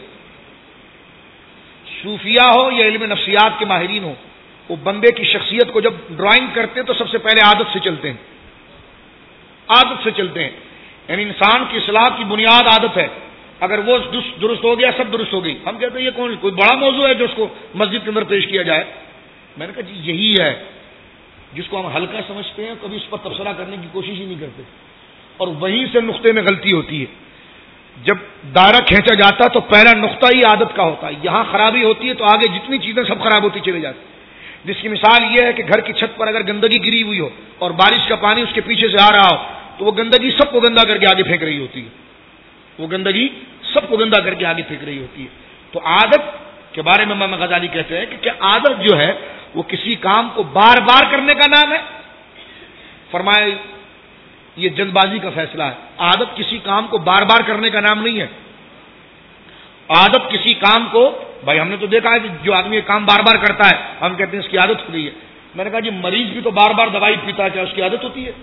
صوفیہ ہو یا علم نفسیات کے ماہرین ہو، وہ بندے کی شخصیت کو جب ڈرائنگ کرتے ہیں تو سب سے پہلے عادت سے چلتے ہیں، عادت سے چلتے ہیں. یعنی انسان کی اصلاح کی بنیاد عادت ہے. اگر وہ درست ہو گیا سب درست ہو گئی. ہم کہتے ہیں یہ کون کوئی بڑا موضوع ہے جو اس کو مسجد کے اندر پیش کیا جائے. میں نے کہا جی یہی ہے جس کو ہم ہلکا سمجھتے ہیں، کبھی اس پر تبصرہ کرنے کی کوشش ہی نہیں کرتے، اور وہیں سے نقطے میں غلطی ہوتی ہے. جب دائرہ کھینچا جاتا ہے تو پہلا نقطہ ہی عادت کا ہوتا ہے. یہاں خرابی ہوتی ہے تو آگے جتنی چیزیں سب خراب ہوتی چلی جاتی. جس کی مثال یہ ہے کہ گھر کی چھت پر اگر گندگی گری ہوئی ہو اور بارش کا پانی اس کے پیچھے سے آ رہا ہو تو وہ گندگی سب کو گندا کر کے آگے پھینک رہی ہوتی ہے، وہ گندگی سب کو گندا کر کے آگے پھینک رہی ہوتی ہے. تو عادت کے بارے میں امام غزالی کہتے ہیں کہ کیا عادت جو ہے وہ کسی کام کو بار بار کرنے کا نام ہے؟ فرمایا یہ جلد بازی کا فیصلہ ہے. عادت کسی کام کو بار بار کرنے کا نام نہیں ہے. عادت کسی کام کو، بھائی ہم نے تو دیکھا ہے کہ جو آدمی یہ کام بار بار کرتا ہے ہم کہتے ہیں اس کی عادت ہو گئی ہے. میں نے کہا جی مریض بھی تو بار بار دوائی پیتا ہے، کیا اس کی عادت ہوتی ہے؟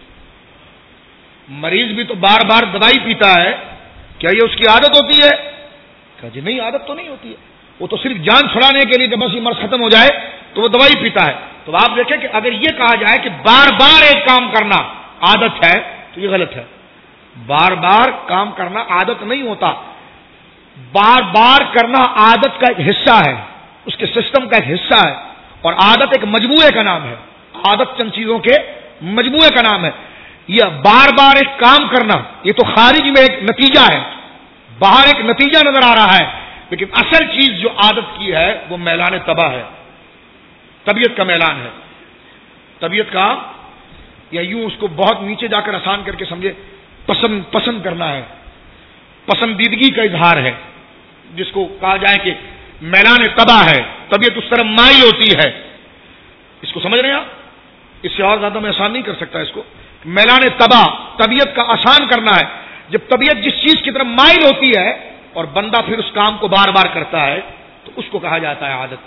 مریض بھی تو بار بار دوائی پیتا ہے، کیا یہ اس کی عادت ہوتی ہے؟ کہا جی نہیں، عادت تو نہیں ہوتی ہے. وہ تو صرف جان چھڑانے کے لیے کہ بس یہ مرض ختم ہو جائے تو وہ دوائی پیتا ہے. تو آپ دیکھیں کہ اگر یہ کہا جائے کہ بار بار ایک کام کرنا عادت ہے تو یہ غلط ہے. بار بار کام کرنا عادت نہیں ہوتا، بار بار کرنا عادت کا ایک حصہ ہے، اس کے سسٹم کا ایک حصہ ہے، اور عادت ایک مجموعے کا نام ہے، عادت چند چیزوں کے مجموعے کا نام ہے۔ یہ بار بار ایک کام کرنا یہ تو خارج میں ایک نتیجہ ہے، باہر ایک نتیجہ نظر آ رہا ہے، لیکن اصل چیز جو عادت کی ہے وہ میلان طبع ہے، طبیعت کا میلان ہے، طبیعت کا، یا یوں اس کو بہت نیچے جا کر آسان کر کے سمجھے، پسند پسند کرنا ہے، پسندیدگی کا اظہار ہے، جس کو کہا جائے کہ میلان طبع ہے، طبیعت اس طرح مائل ہوتی ہے۔ اس کو سمجھ رہے ہیں آپ؟ اس سے اور زیادہ میں آسان نہیں کر سکتا اس کو۔ میلان طبع طبیعت کا آسان کرنا ہے، جب طبیعت جس چیز کی طرف مائل ہوتی ہے اور بندہ پھر اس کام کو بار بار کرتا ہے تو اس کو کہا جاتا ہے عادت،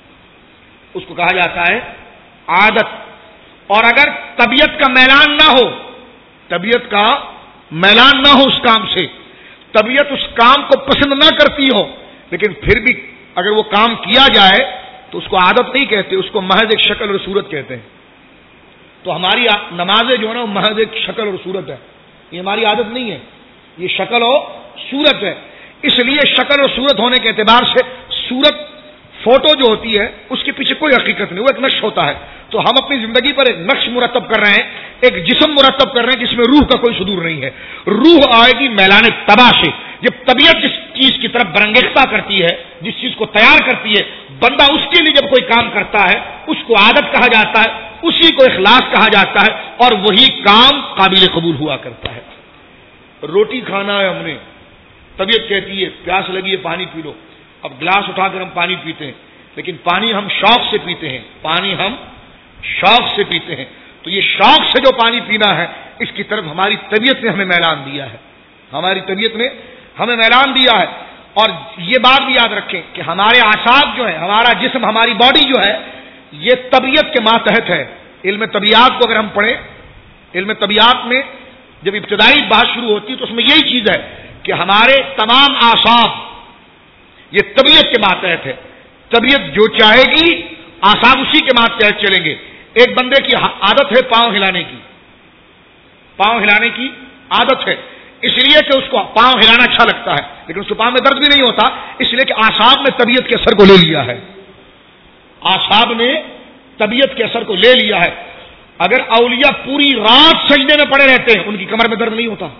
اس کو کہا جاتا ہے عادت۔ اور اگر طبیعت کا میلان نہ ہو، طبیعت کا میلان نہ ہو اس کام سے، طبیعت اس کام کو پسند نہ کرتی ہو، لیکن پھر بھی اگر وہ کام کیا جائے تو اس کو عادت نہیں کہتے، اس کو محض ایک شکل اور صورت کہتے ہیں۔ تو ہماری نمازیں جو ہے نا وہ محض ایک شکل اور صورت ہے، یہ ہماری عادت نہیں ہے، یہ شکل اور صورت ہے۔ اس لیے شکل اور صورت ہونے کے اعتبار سے صورت فوٹو جو ہوتی ہے اس کے پیچھے کوئی حقیقت نہیں، وہ ایک نقش ہوتا ہے۔ تو ہم اپنی زندگی پر ایک نقش مرتب کر رہے ہیں، ایک جسم مرتب کر رہے ہیں جس میں روح کا کوئی صدور نہیں ہے۔ روح آئے گی میلان طبع سے، جب طبیعت جس چیز کی طرف برانگیختہ کرتی ہے، جس چیز کو تیار کرتی ہے، بندہ اس کے لیے جب کوئی کام کرتا ہے اس کو عادت کہا جاتا ہے، اسی کو اخلاص کہا جاتا ہے، اور وہی کام قابل قبول ہوا کرتا ہے۔ روٹی کھانا ہے ہم نے، طبیعت کہتی ہے پیاس لگی ہے پانی پی لو، اب گلاس اٹھا کر ہم پانی پیتے ہیں، لیکن پانی ہم شوق سے پیتے ہیں، پانی ہم شوق سے پیتے ہیں، تو یہ شوق سے جو پانی پینا ہے اس کی طرف ہماری طبیعت نے ہمیں میلان دیا ہے، ہماری طبیعت نے ہمیں میلان دیا ہے۔ اور یہ بات بھی یاد رکھیں کہ ہمارے اعصاب جو ہے، ہمارا جسم، ہماری باڈی جو ہے، یہ طبیعت کے ماتحت ہے۔ علم طبیعت کو اگر ہم پڑھیں، علم طبیعت میں جب ابتدائی بات شروع ہوتی ہے تو اس میں یہی چیز ہے کہ ہمارے تمام اعصاب یہ طبیعت کے ماتحت ہے، طبیعت جو چاہے گی اعصاب اسی کے ماتحت چلیں گے۔ ایک بندے کی عادت ہے پاؤں ہلانے کی، پاؤں ہلانے کی عادت ہے، اس لیے کہ اس کو پاؤں ہلانا اچھا لگتا ہے، لیکن اس کو پاؤں میں درد بھی نہیں ہوتا، اس لیے کہ اعصاب نے طبیعت کے اثر کو لے لیا ہے، اعصاب نے طبیعت کے اثر کو لے لیا ہے۔ اگر اولیاء پوری رات سجدے میں پڑے رہتے ہیں ان کی کمر میں درد نہیں ہوتا،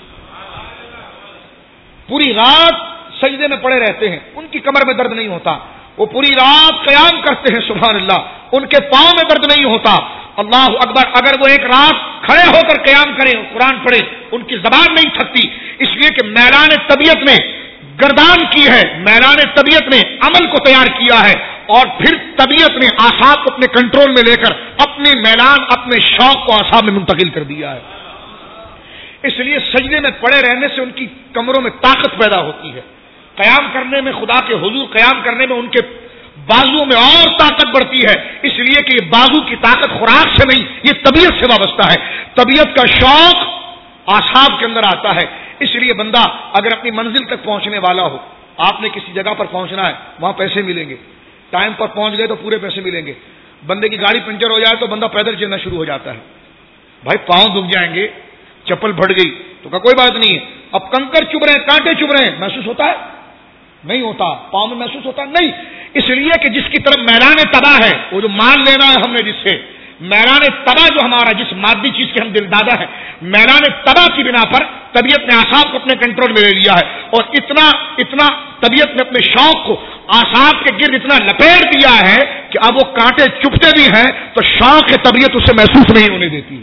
پوری رات سجدے میں پڑے رہتے ہیں ان کی کمر میں درد نہیں ہوتا، وہ پوری رات قیام کرتے ہیں سبحان اللہ، ان کے پاؤں میں درد نہیں ہوتا، اللہ اکبر۔ اگر وہ ایک رات کھڑے ہو کر قیام کریں، قرآن پڑھے، ان کی زبان نہیں تھکتی، اس لیے کہ میلان طبیعت نے گردان کی ہے، میلان طبیعت نے عمل کو تیار کیا ہے، اور پھر طبیعت نے اعصاب کو اپنے کنٹرول میں لے کر اپنے میلان، اپنے شوق کو اعصاب میں منتقل کر دیا ہے۔ اس لیے سجدے میں پڑے رہنے سے ان کی کمروں میں طاقت پیدا ہوتی ہے، قیام کرنے میں، خدا کے حضور قیام کرنے میں ان کے بازو میں اور طاقت بڑھتی ہے، اس لیے کہ یہ بازو کی طاقت خوراک سے نہیں، یہ طبیعت سے وابستہ ہے، طبیعت کا شوق اعصاب کے اندر آتا ہے۔ اس لیے بندہ اگر اپنی منزل تک پہنچنے والا ہو، آپ نے کسی جگہ پر پہنچنا ہے، وہاں پیسے ملیں گے، ٹائم پر پہنچ گئے تو پورے پیسے ملیں گے، بندے کی گاڑی پنچر ہو جائے تو بندہ پیدل چلنا شروع ہو جاتا ہے، بھائی پاؤں دکھ جائیں گے، چپل پھٹ گئی تو کا کوئی بات نہیں ہے، اب کنکر چبھ رہے ہیں، کانٹے چبھ رہے ہیں، محسوس ہوتا ہے؟ نہیں ہوتا، پاؤں میں محسوس ہوتا نہیں، اس لیے کہ جس کی طرف میلان طبع ہے، وہ جو مان لینا ہے ہم نے، جس سے میلان طبع جو ہمارا، جس مادی چیز کے ہم دل دادا ہے، میلان طبع کی بنا پر طبیعت نے اعصاب کو اپنے کنٹرول میں لے لیا ہے، اور اتنا اتنا طبیعت نے اپنے شوق کو اعصاب کے گرد اتنا لپیٹ دیا ہے کہ اب وہ کانٹے چبھتے بھی ہیں تو شوق طبیعت اسے محسوس نہیں ہونے دیتی۔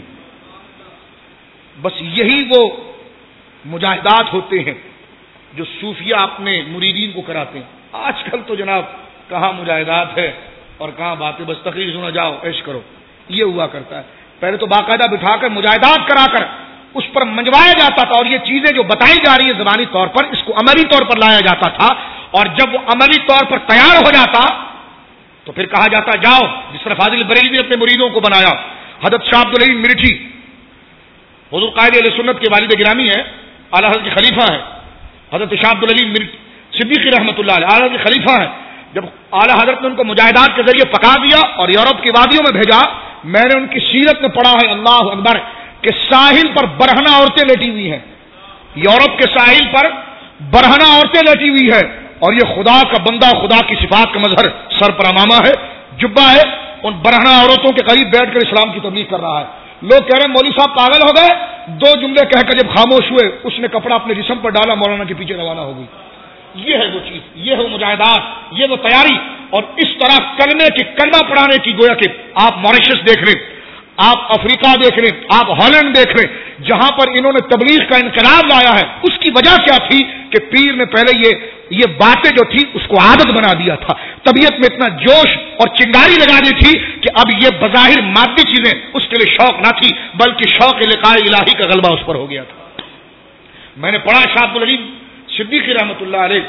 بس یہی وہ مجاہدات ہوتے ہیں جو صوفیہ اپنے مریدین کو کراتے ہیں۔ آج کل تو جناب کہاں مجاہدات ہے اور کہاں باتیں، بس تقریر سنا جاؤ عیش کرو، یہ ہوا کرتا ہے۔ پہلے تو باقاعدہ بٹھا کر مجاہدات کرا کر اس پر منجوایا جاتا تھا، اور یہ چیزیں جو بتائی جا رہی ہیں زبانی طور پر، اس کو عملی طور پر لایا جاتا تھا، اور جب وہ عملی طور پر تیار ہو جاتا تو پھر کہا جاتا جاؤ، جس طرح فاضل بریلوی نے اپنے مریدوں کو بنایا، حضرت شاہ عبد العلیم مرٹھی حضور قائد اہل سنت کے والد گرامی ہیں، اعلیٰ حضرت کے خلیفہ ہیں، حضرت شاہ عبد العلیم صدیقی رحمۃ اللہ علیہ اعلیٰ حضرت کے خلیفہ ہیں۔ جب اعلیٰ حضرت نے ان کو مجاہدات کے ذریعے پکا دیا اور یورپ کی وادیوں میں بھیجا، میں نے ان کی سیرت میں پڑھا ہے، اللہ اکبر، کہ ساحل پر برہنہ عورتیں لیٹی ہوئی ہیں، یورپ کے ساحل پر برہنہ عورتیں لیٹی ہوئی ہے، اور یہ خدا کا بندہ، خدا کی صفات کا مظہر، سر پر امامہ ہے، جبہ ہے، ان برہنہ عورتوں کے قریب بیٹھ کر اسلام کی تبلیغ کر رہا ہے۔ لوگ کہہ رہے ہیں مولوی صاحب پاگل ہو گئے، دو جملے کہہ کر جب خاموش ہوئے اس نے کپڑا اپنے جسم پر ڈالا، مولانا کے پیچھے روانہ ہو گئی۔ یہ ہے وہ چیز، یہ ہے وہ مجاہدات، یہ وہ تیاری۔ اور اس طرح کلمے کی کلمہ پڑھانے کی، گویا کہ آپ ماریشس دیکھ لیں، آپ افریقہ دیکھ لیں، آپ ہالینڈ دیکھ لیں، جہاں پر انہوں نے تبلیغ کا انقلاب لایا ہے، اس کی وجہ کیا تھی کہ پیر نے پہلے یہ یہ باتیں جو تھی اس کو عادت بنا دیا تھا، طبیعت میں اتنا جوش اور چنگاری لگا دی تھی کہ اب یہ بظاہر مادی چیزیں اس کے لیے شوق نہ تھی، بلکہ شوق لقاء الہی کا غلبہ اس پر ہو گیا تھا۔ میں نے پڑھا شاہ عبد العلیم صدیقی رحمۃ اللہ علیہ،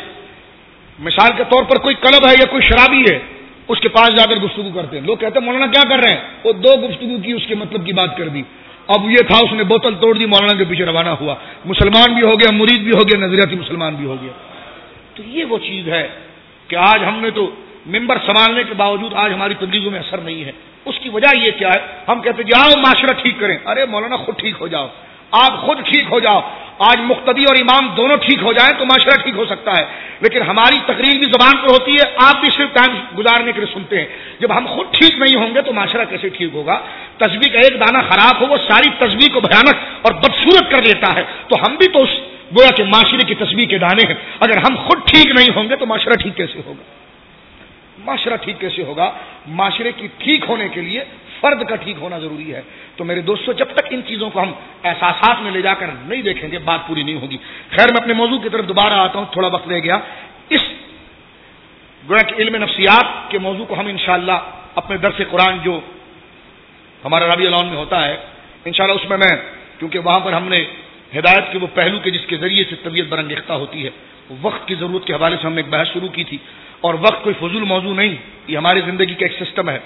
مثال کے طور پر کوئی کلب ہے یا کوئی شرابی ہے، اس کے پاس جا کر گفتگو کرتے ہیں، لوگ کہتے ہیں مولانا کیا کر رہے ہیں؟ وہ دو گفتگو کی، اس کے مطلب کی بات کر دی، اب یہ تھا اس نے بوتل توڑ دی، مولانا کے پیچھے روانہ ہوا، مسلمان بھی ہو گیا، مرید بھی ہو گیا، نظریاتی مسلمان بھی ہو گیا۔ تو یہ وہ چیز ہے کہ آج ہم نے تو ممبر سنبھالنے کے باوجود آج ہماری تبلیغوں میں اثر نہیں ہے۔ اس کی وجہ یہ کیا ہے؟ ہم کہتے ہیں جاؤ معاشرہ ٹھیک کریں، ارے مولانا خود ٹھیک ہو جاؤ، آپ خود ٹھیک ہو جاؤ۔ آج مقتدی اور امام دونوں ٹھیک ہو جائیں تو معاشرہ ٹھیک ہو سکتا ہے، لیکن ہماری تقریر بھی زبان پر ہوتی ہے، آپ بھی صرف ٹائم گزارنے کے لیے سنتے ہیں۔ جب ہم خود ٹھیک نہیں ہوں گے تو معاشرہ کیسے ٹھیک ہوگا؟ تسبیح کا ایک دانہ خراب ہو وہ ساری تسبیح کو بھیانک اور بدصورت کر دیتا ہے، تو ہم بھی تو اس گویا کہ معاشرے کی تسبیح کے دانے ہیں۔ اگر ہم خود ٹھیک نہیں ہوں گے تو معاشرہ ٹھیک کیسے ہوگا؟ معاشرہ ٹھیک کیسے ہوگا؟ معاشرے کی ٹھیک ہونے کے لیے فرد کا ٹھیک ہونا ضروری ہے۔ تو میرے دوستو، جب تک ان چیزوں کو ہم احساسات میں لے جا کر نہیں دیکھیں گے بات پوری نہیں ہوگی۔ خیر، میں اپنے موضوع کی طرف دوبارہ آتا ہوں، تھوڑا وقت رہ گیا۔ اس گویا کہ علم نفسیات کے موضوع کو ہم انشاءاللہ اپنے درس قرآن جو ہمارا ربیع الاول میں ہوتا ہے انشاءاللہ اس میں میں کیونکہ وہاں پر ہم نے ہدایت کے وہ پہلو کے جس کے ذریعے سے طبیعت برانگیختہ ہوتی ہے، وقت کی ضرورت کے حوالے سے ہم نے ایک بحث شروع کی تھی، اور وقت کوئی فضول موضوع نہیں، یہ ہماری زندگی کا ایک سسٹم ہے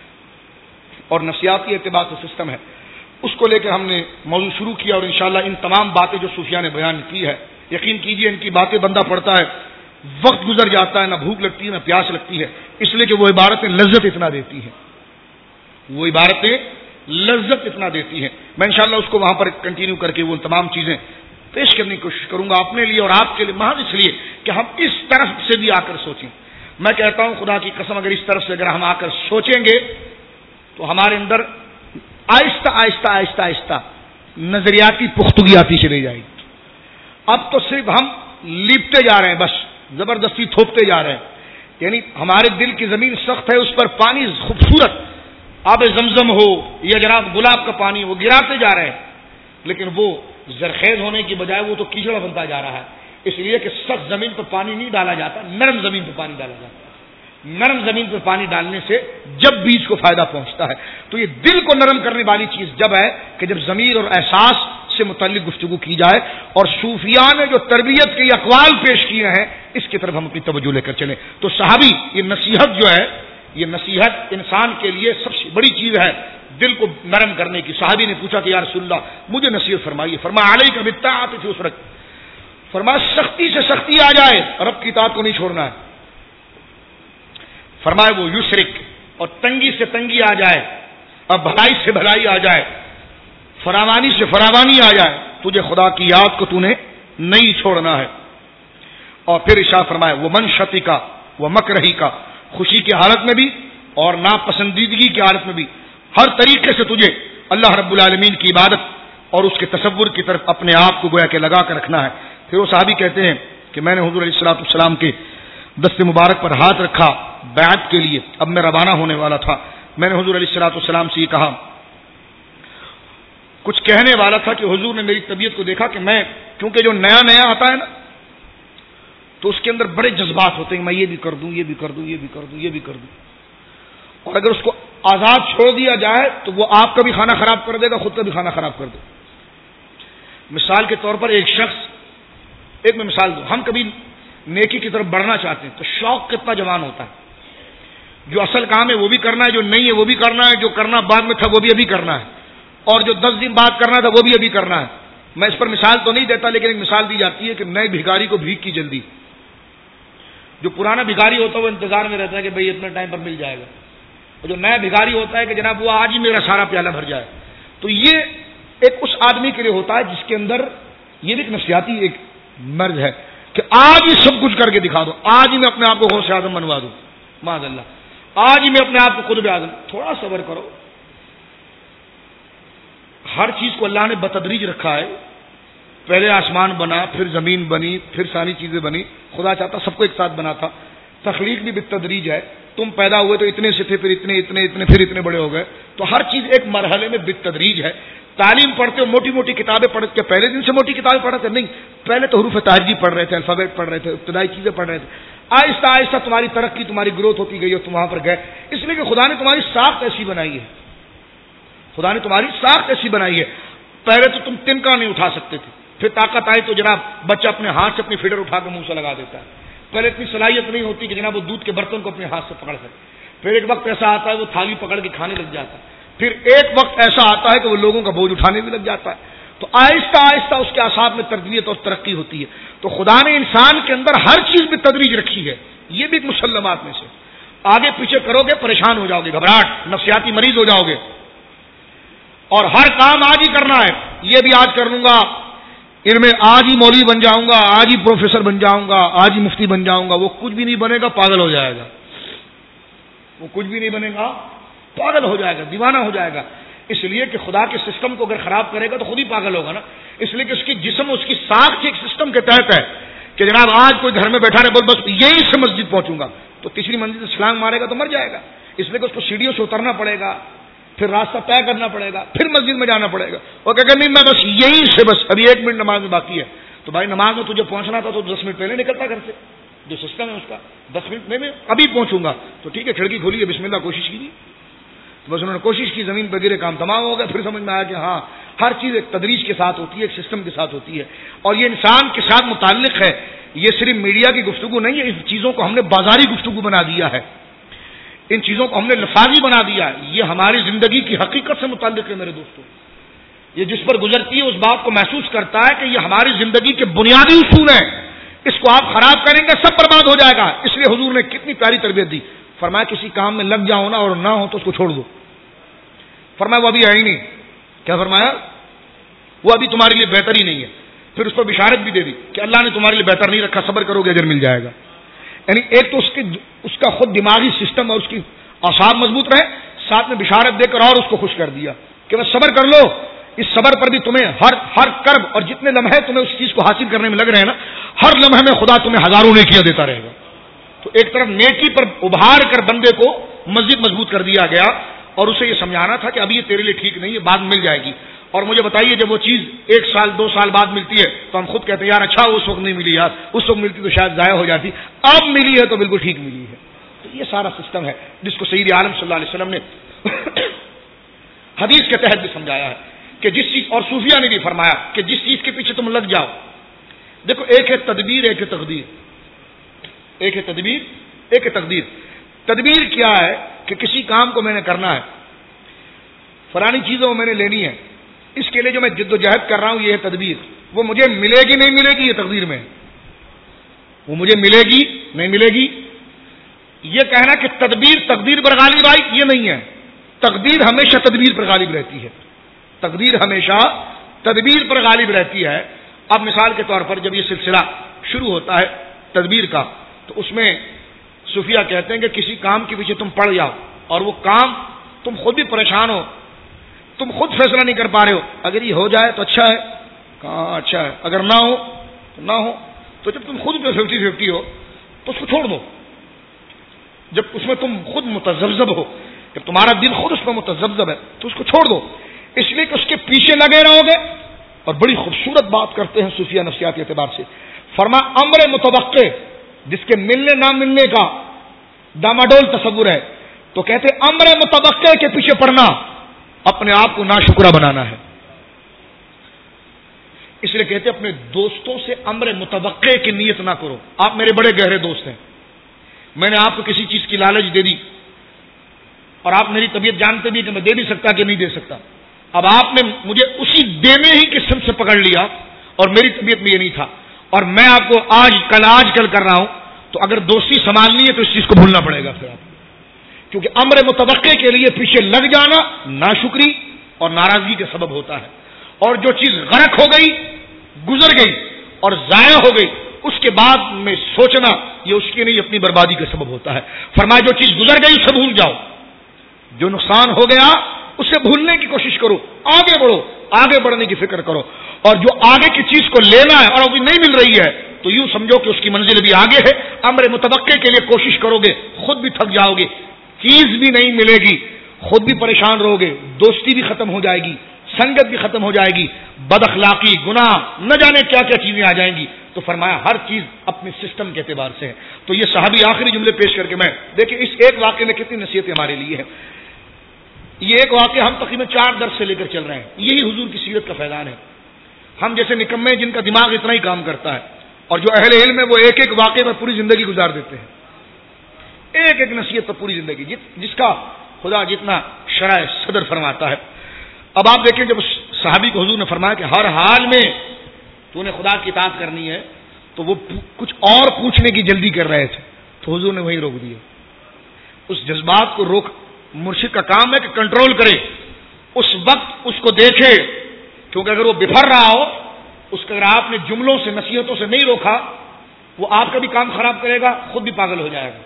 اور نفسیاتی اعتبار سے سسٹم ہے۔ اس کو لے کر ہم نے موضوع شروع کیا، اور انشاءاللہ ان تمام باتیں جو صوفیاء نے بیان کی ہے، یقین کیجئے ان کی باتیں بندہ پڑھتا ہے، وقت گزر جاتا ہے، نہ بھوک لگتی ہے نہ پیاس لگتی ہے، اس لیے کہ وہ عبارتیں لذت اتنا دیتی ہیں، وہ عبارتیں لذت اتنا دیتی ہیں۔ میں انشاءاللہ اس کو وہاں پر کنٹینیو کر کے وہ تمام چیزیں پیش کرنے کی کوشش کروں گا اپنے لیے اور آپ کے لیے، محض اس لیے کہ ہم اس طرف سے بھی آ کر سوچیں۔ میں کہتا ہوں خدا کی قسم، اگر اس طرف سے اگر ہم آ کر سوچیں گے تو ہمارے اندر آہستہ آہستہ آہستہ آہستہ نظریاتی پختگی آتی چلی جائے گی۔ اب تو صرف ہم لیپتے جا رہے ہیں، بس زبردستی تھوپتے جا رہے ہیں، یعنی ہمارے دل کی زمین سخت ہے، اس پر پانی خوبصورت آب زمزم ہو یا جناب گلاب کا پانی، وہ گراتے جا رہے ہیں، لیکن وہ زرخیز ہونے کی بجائے وہ تو کیچڑ بنتا جا رہا ہے، اس لیے کہ سخت زمین پر پانی نہیں ڈالا جاتا، نرم زمین پر پانی ڈالا جاتا ہے۔ نرم زمین پر پانی ڈالنے سے جب بیج کو فائدہ پہنچتا ہے، تو یہ دل کو نرم کرنے والی چیز جب ہے کہ جب ضمیر اور احساس سے متعلق گفتگو کی جائے، اور صوفیاء نے جو تربیت کے اقوال پیش کیے ہیں اس کی طرف ہم اپنی توجہ لے کر چلیں۔ تو صحابی یہ نصیحت جو ہے، یہ نصیحت انسان کے لیے سب سے بڑی چیز ہے، دل کو نرم کرنے کی۔ صحابی نے پوچھا کہ یا رسول اللہ مجھے نصیحت فرمائیے، فرمایا علیک بالطاعۃ فی اسرک، فرمایا سختی سے سختی آ جائے رب کی اطاعت کو نہیں چھوڑنا ہے، فرمایا وہ یسرک، اور تنگی سے تنگی آ جائے، اب بھلائی سے بھلائی آ جائے، فراوانی سے فراوانی آ جائے، تجھے خدا کی یاد کو تو نے نہیں چھوڑنا ہے۔ اور پھر ارشاد فرمایا وہ منشتی کا وہ مکرہی کا، خوشی کی حالت میں بھی اور ناپسندیدگی کی حالت میں بھی ہر طریقے سے تجھے اللہ رب العالمین کی عبادت اور اس کے تصور کی طرف اپنے آپ کو گویا کہ لگا کر رکھنا ہے۔ پھر وہ صحابی کہتے ہیں کہ میں نے حضور علیہ الصلوۃ والسلام کے دست مبارک پر ہاتھ رکھا بیعت کے لیے، اب میں روانہ ہونے والا تھا، میں نے حضور علیہ الصلوۃ والسلام سے یہ کہا، کچھ کہنے والا تھا کہ حضور نے میری طبیعت کو دیکھا کہ میں کیونکہ جو نیا نیا آتا ہے نا تو اس کے اندر بڑے جذبات ہوتے ہیں، میں یہ بھی کر دوں یہ بھی کر دوں یہ بھی کر دوں یہ بھی کر دوں، اور اگر اس کو آزاد چھوڑ دیا جائے تو وہ آپ کا بھی کھانا خراب کر دے گا، خود کا بھی کھانا خراب کر دے گا۔ مثال کے طور پر ایک شخص، ایک میں مثال دوں، ہم کبھی نیکی کی طرف بڑھنا چاہتے ہیں تو شوق کتنا جوان ہوتا ہے، جو اصل کام ہے وہ بھی کرنا ہے، جو نہیں ہے وہ بھی کرنا ہے، جو کرنا بعد میں تھا وہ بھی ابھی کرنا ہے، اور جو دس دن بعد کرنا تھا وہ بھی ابھی کرنا ہے۔ میں اس پر مثال تو نہیں دیتا، لیکن ایک مثال دی جاتی ہے کہ نئے بھکاری کو بھیک کی جلدی، جو پرانا بھکاری ہوتا ہے وہ انتظار میں رہتا ہے کہ بھئی اتنے ٹائم پر مل جائے گا، اور جو نیا بھکاری ہوتا ہے کہ جناب وہ آج ہی میرا سارا پیالہ بھر جائے۔ تو یہ ایک آدمی کے لیے ہوتا ہے جس کے اندر یہ بھی ایک نفسیاتی ایک مرض ہے کہ آج ہی سب کچھ کر کے دکھا دو، آج ہی میں اپنے آپ کو غوث اعظم بنوا دوں، معاذ اللہ، آج ہی میں اپنے آپ کو قطب اعظم۔ تھوڑا صبر کرو، ہر چیز کو اللہ نے بتدریج رکھا ہے، پہلے آسمان بنا، پھر زمین بنی، پھر ساری چیزیں بنی، خدا چاہتا سب کو ایک ساتھ بنا تھا۔ تخلیق بھی بالتدریج ہے، تم پیدا ہوئے تو اتنے سے تھے، پھر اتنے اتنے اتنے پھر اتنے بڑے ہو گئے، تو ہر چیز ایک مرحلے میں بالتدریج ہے۔ تعلیم پڑھتے ہو، موٹی موٹی کتابیں پڑھتے، پہلے دن سے موٹی کتابیں پڑھتے نہیں، پہلے تو حروف تہجی پڑھ رہے تھے، الفابیٹ پڑھ رہے تھے، ابتدائی چیزیں پڑھ رہے تھے، آہستہ آہستہ تمہاری ترقی، تمہاری گروتھ ہوتی گئی اور تم وہاں پر گئے، اس لیے کہ خدا نے تمہاری ساخت ایسی بنائی ہے، خدا نے تمہاری ساخت ایسی بنائی ہے۔ پہلے تو تم تنکا نہیں اٹھا سکتے تھے، پھر طاقت آئی تو جناب بچہ اپنے ہاتھ سے اپنی فیڈر اٹھا کے منہ سے لگا دیتا ہے، پہلے اتنی صلاحیت نہیں ہوتی کہ جناب وہ دودھ کے برتن کو اپنے ہاتھ سے پکڑ سکے، پھر ایک وقت ایسا آتا ہے وہ تھالی پکڑ کے کھانے لگ جاتا ہے، پھر ایک وقت ایسا آتا ہے کہ وہ لوگوں کا بوجھ اٹھانے بھی لگ جاتا ہے، تو آہستہ آہستہ اس کے اعصاب میں تربیت اور ترقی ہوتی ہے۔ تو خدا نے انسان کے اندر ہر چیز میں تدریج رکھی ہے، یہ بھی ایک مسلمات میں سے۔ آگے پیچھے کرو گے پریشان ہو جاؤ گے، گھبراہٹ، نفسیاتی مریض ہو جاؤ گے، اور ہر کام آج ہی کرنا ہے، یہ بھی آج کر لوں گا، ان میں آج ہی مولوی بن جاؤں گا، آج ہی پروفیسر بن جاؤں گا، آج ہی مفتی بن جاؤں گا، وہ کچھ بھی نہیں بنے گا، پاگل ہو جائے گا، وہ کچھ بھی نہیں بنے گا، پاگل ہو جائے گا، دیوانہ ہو جائے گا، اس لیے کہ خدا کے سسٹم کو اگر خراب کرے گا تو خود ہی پاگل ہوگا نا، اس لیے کہ اس کی جسم، اس کی ساخت ایک سسٹم کے تحت ہے کہ جناب آج کوئی گھر میں بیٹھا رہے، بول بس یہی سے مسجد پہنچوں گا، تو تیسری منزل سے چھلانگ مارے گا تو مر جائے گا، اس لیے کہ اس کو سیڑھیوں سے اترنا پڑے گا، پھر راستہ طے کرنا پڑے گا، پھر مسجد میں جانا پڑے گا، وہ کہے گا نہیں میں بس یہی سے بس ابھی ایک منٹ نماز میں باقی ہے، تو بھائی نماز میں تجھے پہنچنا تھا تو دس منٹ پہلے نکلتا گھر سے، جو سسٹم ہے اس کا دس منٹ میں میں ابھی پہنچوں گا، تو ٹھیک ہے کھڑکی کھولیے، بسم اللہ کوشش کیجیے، تو بس انہوں نے کوشش کی، زمین پر گرے، کام تمام ہو گیا، پھر سمجھ میں آیا کہ ہاں ہر چیز ایک تدریج کے ساتھ ہوتی ہے، ایک سسٹم کے ساتھ ہوتی ہے، اور یہ انسان کے ساتھ متعلق ہے، یہ صرف میڈیا کی گفتگو نہیں ہے، ان چیزوں کو ہم نے بازاری گفتگو بنا دیا ہے، ان چیزوں کو ہم نے لفاظی بنا دیا ہے، یہ ہماری زندگی کی حقیقت سے متعلق ہے میرے دوستوں، یہ جس پر گزرتی ہے اس بات کو محسوس کرتا ہے کہ یہ ہماری زندگی کے بنیادی اصول ہیں، اس کو آپ خراب کریں گے سب برباد ہو جائے گا، اس لیے حضور نے کتنی پیاری تربیت دی، فرمایا کسی کام میں لگ جاؤ نا اور نہ ہو تو اس کو چھوڑ دو، فرمایا وہ ابھی ہے ہی نہیں، کیا فرمایا؟ وہ ابھی تمہارے لیے بہتر ہی نہیں ہے، پھر اس پر بشارت بھی دے دی کہ اللہ نے تمہارے لیے بہتر نہیں رکھا، صبر کرو گے اجر مل جائے گا، یعنی ایک تو اس کے اس کا خود دماغی سسٹم اور اس کی اعصاب مضبوط رہے، ساتھ میں بشارت دے کر اور اس کو خوش کر دیا کہ بس صبر کر لو، اس صبر پر بھی تمہیں ہر ہر کرب اور جتنے لمحے تمہیں اس چیز کو حاصل کرنے میں لگ رہے ہیں نا، ہر لمحے میں خدا تمہیں ہزاروں نیکیاں دیتا رہے گا، تو ایک طرف نیکی پر ابھار کر بندے کو مزید مضبوط کر دیا گیا، اور اسے یہ سمجھانا تھا کہ ابھی یہ تیرے لیے ٹھیک نہیں ہے، بعد میں مل جائے گی، اور مجھے بتائیے جب وہ چیز ایک سال دو سال بعد ملتی ہے تو ہم خود کہتے ہیں یار اچھا اس وقت نہیں ملی، یار اس وقت ملتی تو شاید ضائع ہو جاتی، اب ملی ہے تو بالکل ٹھیک ملی ہے، تو یہ سارا سسٹم ہے جس کو سید عالم صلی اللہ علیہ وسلم نے حدیث کے تحت بھی سمجھایا ہے کہ جس چیز، اور صوفیہ نے بھی فرمایا کہ جس چیز کے پیچھے تم لگ جاؤ، دیکھو ایک ہے تدبیر، ایک ہے تقدیر، ایک ہے تدبیر، ایک ہے تقدیر۔ تدبیر کیا ہے کہ کسی کام کو میں نے کرنا ہے، فلانی چیزوں میں نے لینی ہے، اس کے لیے جو میں جد و جہد کر رہا ہوں یہ ہے تدبیر، وہ مجھے ملے گی نہیں ملے گی یہ تقدیر میں، وہ مجھے ملے گی نہیں ملے گی، یہ کہنا کہ تدبیر تقدیر پر غالب آئی یہ نہیں ہے، تقدیر ہمیشہ تدبیر پر غالب رہتی ہے، تقدیر ہمیشہ تدبیر پر غالب رہتی ہے۔ اب مثال کے طور پر جب یہ سلسلہ شروع ہوتا ہے تدبیر کا، تو اس میں صوفیہ کہتے ہیں کہ کسی کام کے پیچھے تم پڑ جاؤ اور وہ کام تم خود بھی پریشان ہو، تم خود فیصلہ نہیں کر پا رہے ہو، اگر یہ ہو جائے تو اچھا ہے، کہاں اچھا ہے، اگر نہ ہو تو نہ ہو، تو جب تم خود پہ ففٹی ففٹی ہو تو اس کو چھوڑ دو، جب اس میں تم خود متذبذب ہو، جب تمہارا دل خود اس میں متذبذب ہے تو اس کو چھوڑ دو، اس لیے کہ اس کے پیچھے لگے رہو گے۔ اور بڑی خوبصورت بات کرتے ہیں صوفیہ نفسیاتی اعتبار سے، فرما امر متوقع جس کے ملنے نہ ملنے کا ڈاماڈول تصور ہے، تو کہتے امر متوقع کے پیچھے پڑنا اپنے آپ کو ناشکرا بنانا ہے، اس لیے کہتے اپنے دوستوں سے امر متوقع کی نیت نہ کرو، آپ میرے بڑے گہرے دوست ہیں، میں نے آپ کو کسی چیز کی لالچ دے دی اور آپ میری طبیعت جانتے بھی کہ میں دے بھی سکتا کہ نہیں دے سکتا، اب آپ نے مجھے اسی دینے ہی کے سم سے پکڑ لیا اور میری طبیعت میں یہ نہیں تھا، اور میں آپ کو آج کل آج کل کر رہا ہوں، تو اگر دوستی سنبھالنی ہے تو اس چیز کو بھولنا پڑے گا پھر آپ، کیونکہ امر متوقع کے لیے پیچھے لگ جانا ناشکری اور ناراضگی کا سبب ہوتا ہے، اور جو چیز غرق ہو گئی، گزر گئی اور ضائع ہو گئی، اس کے بعد میں سوچنا یہ اس کی نہیں اپنی بربادی کا سبب ہوتا ہے۔ فرمایا جو چیز گزر گئی اسے بھول جاؤ، جو نقصان ہو گیا اسے بھولنے کی کوشش کرو، آگے بڑھو، آگے بڑھنے کی فکر کرو، اور جو آگے کی چیز کو لینا ہے اور ابھی نہیں مل رہی ہے تو یوں سمجھو کہ اس کی منزل بھی آگے ہے، امر متوقع کے لیے کوشش کرو گے، خود بھی تھک جاؤ گے، چیز بھی نہیں ملے گی، خود بھی پریشان رہو گے، دوستی بھی ختم ہو جائے گی، سنگت بھی ختم ہو جائے گی، بد اخلاقی، گناہ، نہ جانے کیا کیا چیزیں آ جائیں گی۔ تو فرمایا ہر چیز اپنے سسٹم کے اعتبار سے ہے۔ تو یہ صحابی آخری جملے پیش کر کے میں دیکھیں اس ایک واقعے میں کتنی نصیحتیں ہمارے لیے ہیں۔ یہ ایک واقعہ ہم تقریباً چار درس سے لے کر چل رہے ہیں، یہی حضور کی سیرت کا فیضان ہے۔ ہم جیسے نکمے جن کا دماغ اتنا ہی کام کرتا ہے، اور جو اہل علم ہے وہ ایک ایک واقعے پر پوری زندگی گزار دیتے ہیں، ایک ایک نصیحت پر پوری زندگی، جس کا خدا جتنا شرح صدر فرماتا ہے۔ اب آپ دیکھیں جب صحابی کو حضور نے فرمایا کہ ہر حال میں تو نے خدا کی اطاعت کرنی ہے، تو وہ کچھ اور پوچھنے کی جلدی کر رہے تھے، تو حضور نے وہیں روک دیا۔ اس جذبات کو روک، مرشد کا کام ہے کہ کنٹرول کرے، اس وقت اس کو دیکھے، کیونکہ اگر وہ بفر رہا ہو، اس کو اگر آپ نے جملوں سے، نصیحتوں سے نہیں روکا، وہ آپ کا بھی کام خراب کرے گا، خود بھی پاگل ہو جائے گا۔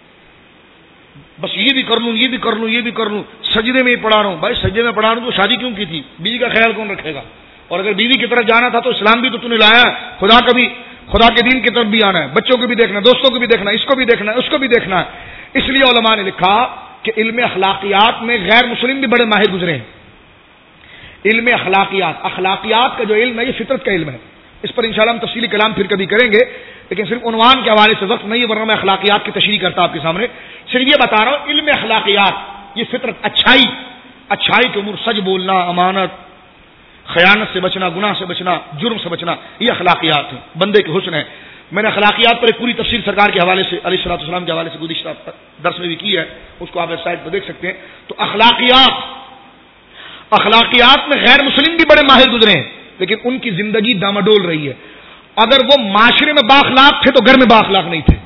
بس یہ بھی کر لوں، یہ بھی کر لوں، یہ بھی کر لوں، سجدے میں ہی پڑھا رہا ہوں۔ بھائی سجدے میں پڑھا رہا ہوں تو شادی کیوں کی تھی؟ بیوی کا خیال کون رکھے گا؟ اور اگر بیوی کی طرف جانا تھا تو اسلام بھی تو تم نے لایا ہے، خدا کا بھی، خدا کے دین کی طرف بھی آنا ہے، بچوں کو بھی دیکھنا ہے، دوستوں کو بھی دیکھنا ہے، اس کو بھی دیکھنا ہے، اس کو بھی دیکھنا ہے۔ اس لیے علماء نے لکھا کہ علم اخلاقیات میں غیر مسلم بھی بڑے ماہر گزرے ہیں۔ علم اخلاقیات، اخلاقیات کا جو علم ہے یہ فطرت کا علم ہے، اس پر انشاءاللہ ہم تفصیلی کلام پھر کبھی کریں گے، لیکن صرف عنوان کے حوالے سے وقت نہیں ہے، ورنہ میں اخلاقیات کی تشریح کرتا آپ کے سامنے۔ صرف یہ بتا رہا ہوں علم اخلاقیات یہ فطرت، اچھائی، اچھائی کے امور، سچ بولنا، امانت، خیانت سے بچنا، گناہ سے بچنا، جرم سے بچنا، یہ اخلاقیات ہیں، بندے کے حسن ہے۔ میں نے اخلاقیات پر ایک پوری تفصیل سرکار کے حوالے سے، علیہ الصلوۃ والسلام کے حوالے سے گزشتہ درس میں بھی کی ہے، اس کو آپ ویب سائٹ پر دیکھ سکتے ہیں۔ تو اخلاقیات، اخلاقیات میں غیر مسلم بھی بڑے ماہر گزرے ہیں، لیکن ان کی زندگی ڈاماڈول رہی ہے۔ اگر وہ معاشرے میں بااخلاق تھے تو گھر میں بااخلاق نہیں تھے،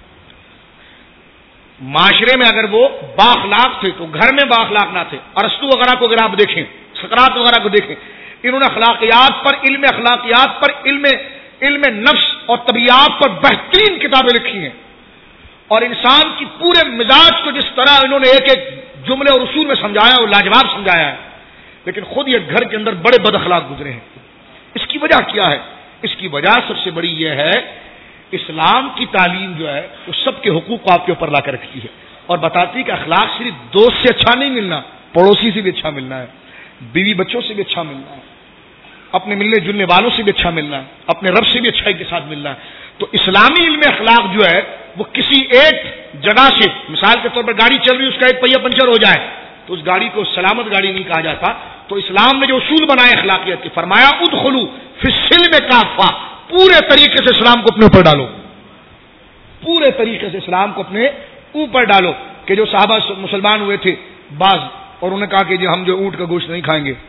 معاشرے میں اگر وہ بااخلاق تھے تو گھر میں بااخلاق نہ تھے۔ ارسطو وغیرہ کو اگر آپ دیکھیں، سقراط وغیرہ کو دیکھیں، انہوں نے اخلاقیات پر، علم اخلاقیات پر، علم علم نفس اور طبیعت پر بہترین کتابیں لکھی ہیں، اور انسان کی پورے مزاج کو جس طرح انہوں نے ایک ایک جملے اور اصول میں سمجھایا اور لاجواب سمجھایا ہے، لیکن خود یہ گھر کے اندر بڑے بد اخلاق گزرے ہیں۔ اس کی وجہ کیا ہے؟ اس کی وجہ سب سے بڑی یہ ہے اسلام کی تعلیم جو ہے وہ سب کے حقوق کو آپ کے اوپر لا کر رکھتی ہے، اور بتاتی ہے کہ اخلاق صرف دوست سے اچھا نہیں ملنا، پڑوسی سے بھی اچھا ملنا ہے، بیوی بچوں سے بھی اچھا ملنا ہے، اپنے ملنے جلنے والوں سے بھی اچھا ملنا ہے، اپنے رب سے بھی اچھائی کے ساتھ ملنا ہے۔ تو اسلامی علم اخلاق جو ہے وہ کسی ایک جگہ سے، مثال کے طور پر گاڑی چل رہی ہے، اس کا ایک پہیہ پنچر ہو جائے تو اس گاڑی کو سلامت گاڑی نہیں کہا جاتا۔ تو اسلام نے جو اصول بنائے اخلاقیات کے، فرمایا ادخلوا فی السلم کافہ، پورے طریقے سے اسلام کو اپنے اوپر ڈالو، پورے طریقے سے اسلام کو اپنے اوپر ڈالو۔ کہ جو صحابہ مسلمان ہوئے تھے بعض، اور انہوں نے کہا کہ جی ہم جو اونٹ کا گوشت نہیں کھائیں گے،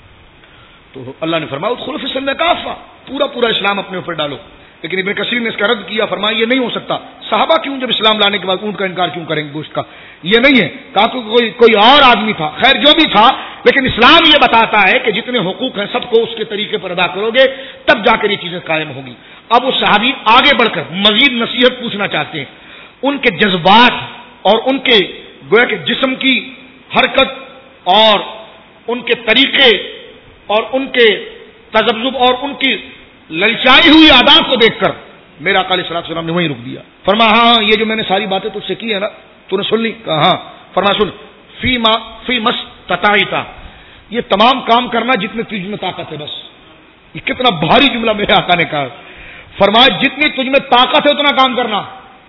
تو اللہ نے فرمایا ادخلوا فی السلم کافہ، پورا پورا اسلام اپنے اوپر ڈالو۔ لیکن ابن کثیر نے اس کا رد کیا، فرمایا یہ نہیں ہو سکتا، صحابہ کیوں جب اسلام لانے کے بعد اونٹ کا انکار کیوں کریں گے گوشت کا؟ یہ نہیں ہے، کہا کہ کوئی کوئی اور آدمی تھا، خیر جو بھی تھا، لیکن اسلام یہ بتاتا ہے کہ جتنے حقوق ہیں سب کو اس کے طریقے پر ادا کرو گے تب جا کر یہ چیزیں قائم ہوں گی۔ اب وہ صحابی آگے بڑھ کر مزید نصیحت پوچھنا چاہتے ہیں، ان کے جذبات اور ان کے گویا کہ جسم کی حرکت اور ان کے طریقے اور ان کے تذبذب اور ان کی للچائی ہوئی عادات کو دیکھ کر میرا آقا علیہ الصلوۃ والسلام نے وہیں رک دیا۔ فرمایا ہاں یہ جو میں نے ساری باتیں تجھ سے کی ہے نا، تو نے سن لی؟ کہا ہاں۔ فرمایا سن، فی ما فی مستطاعت، یہ تمام کام کرنا جتنے تجھ میں طاقت ہے، بس۔ یہ کتنا بھاری جملہ میرے آقا نے کہا۔ فرمایا جتنی تجھ میں طاقت ہے اتنا کام کرنا۔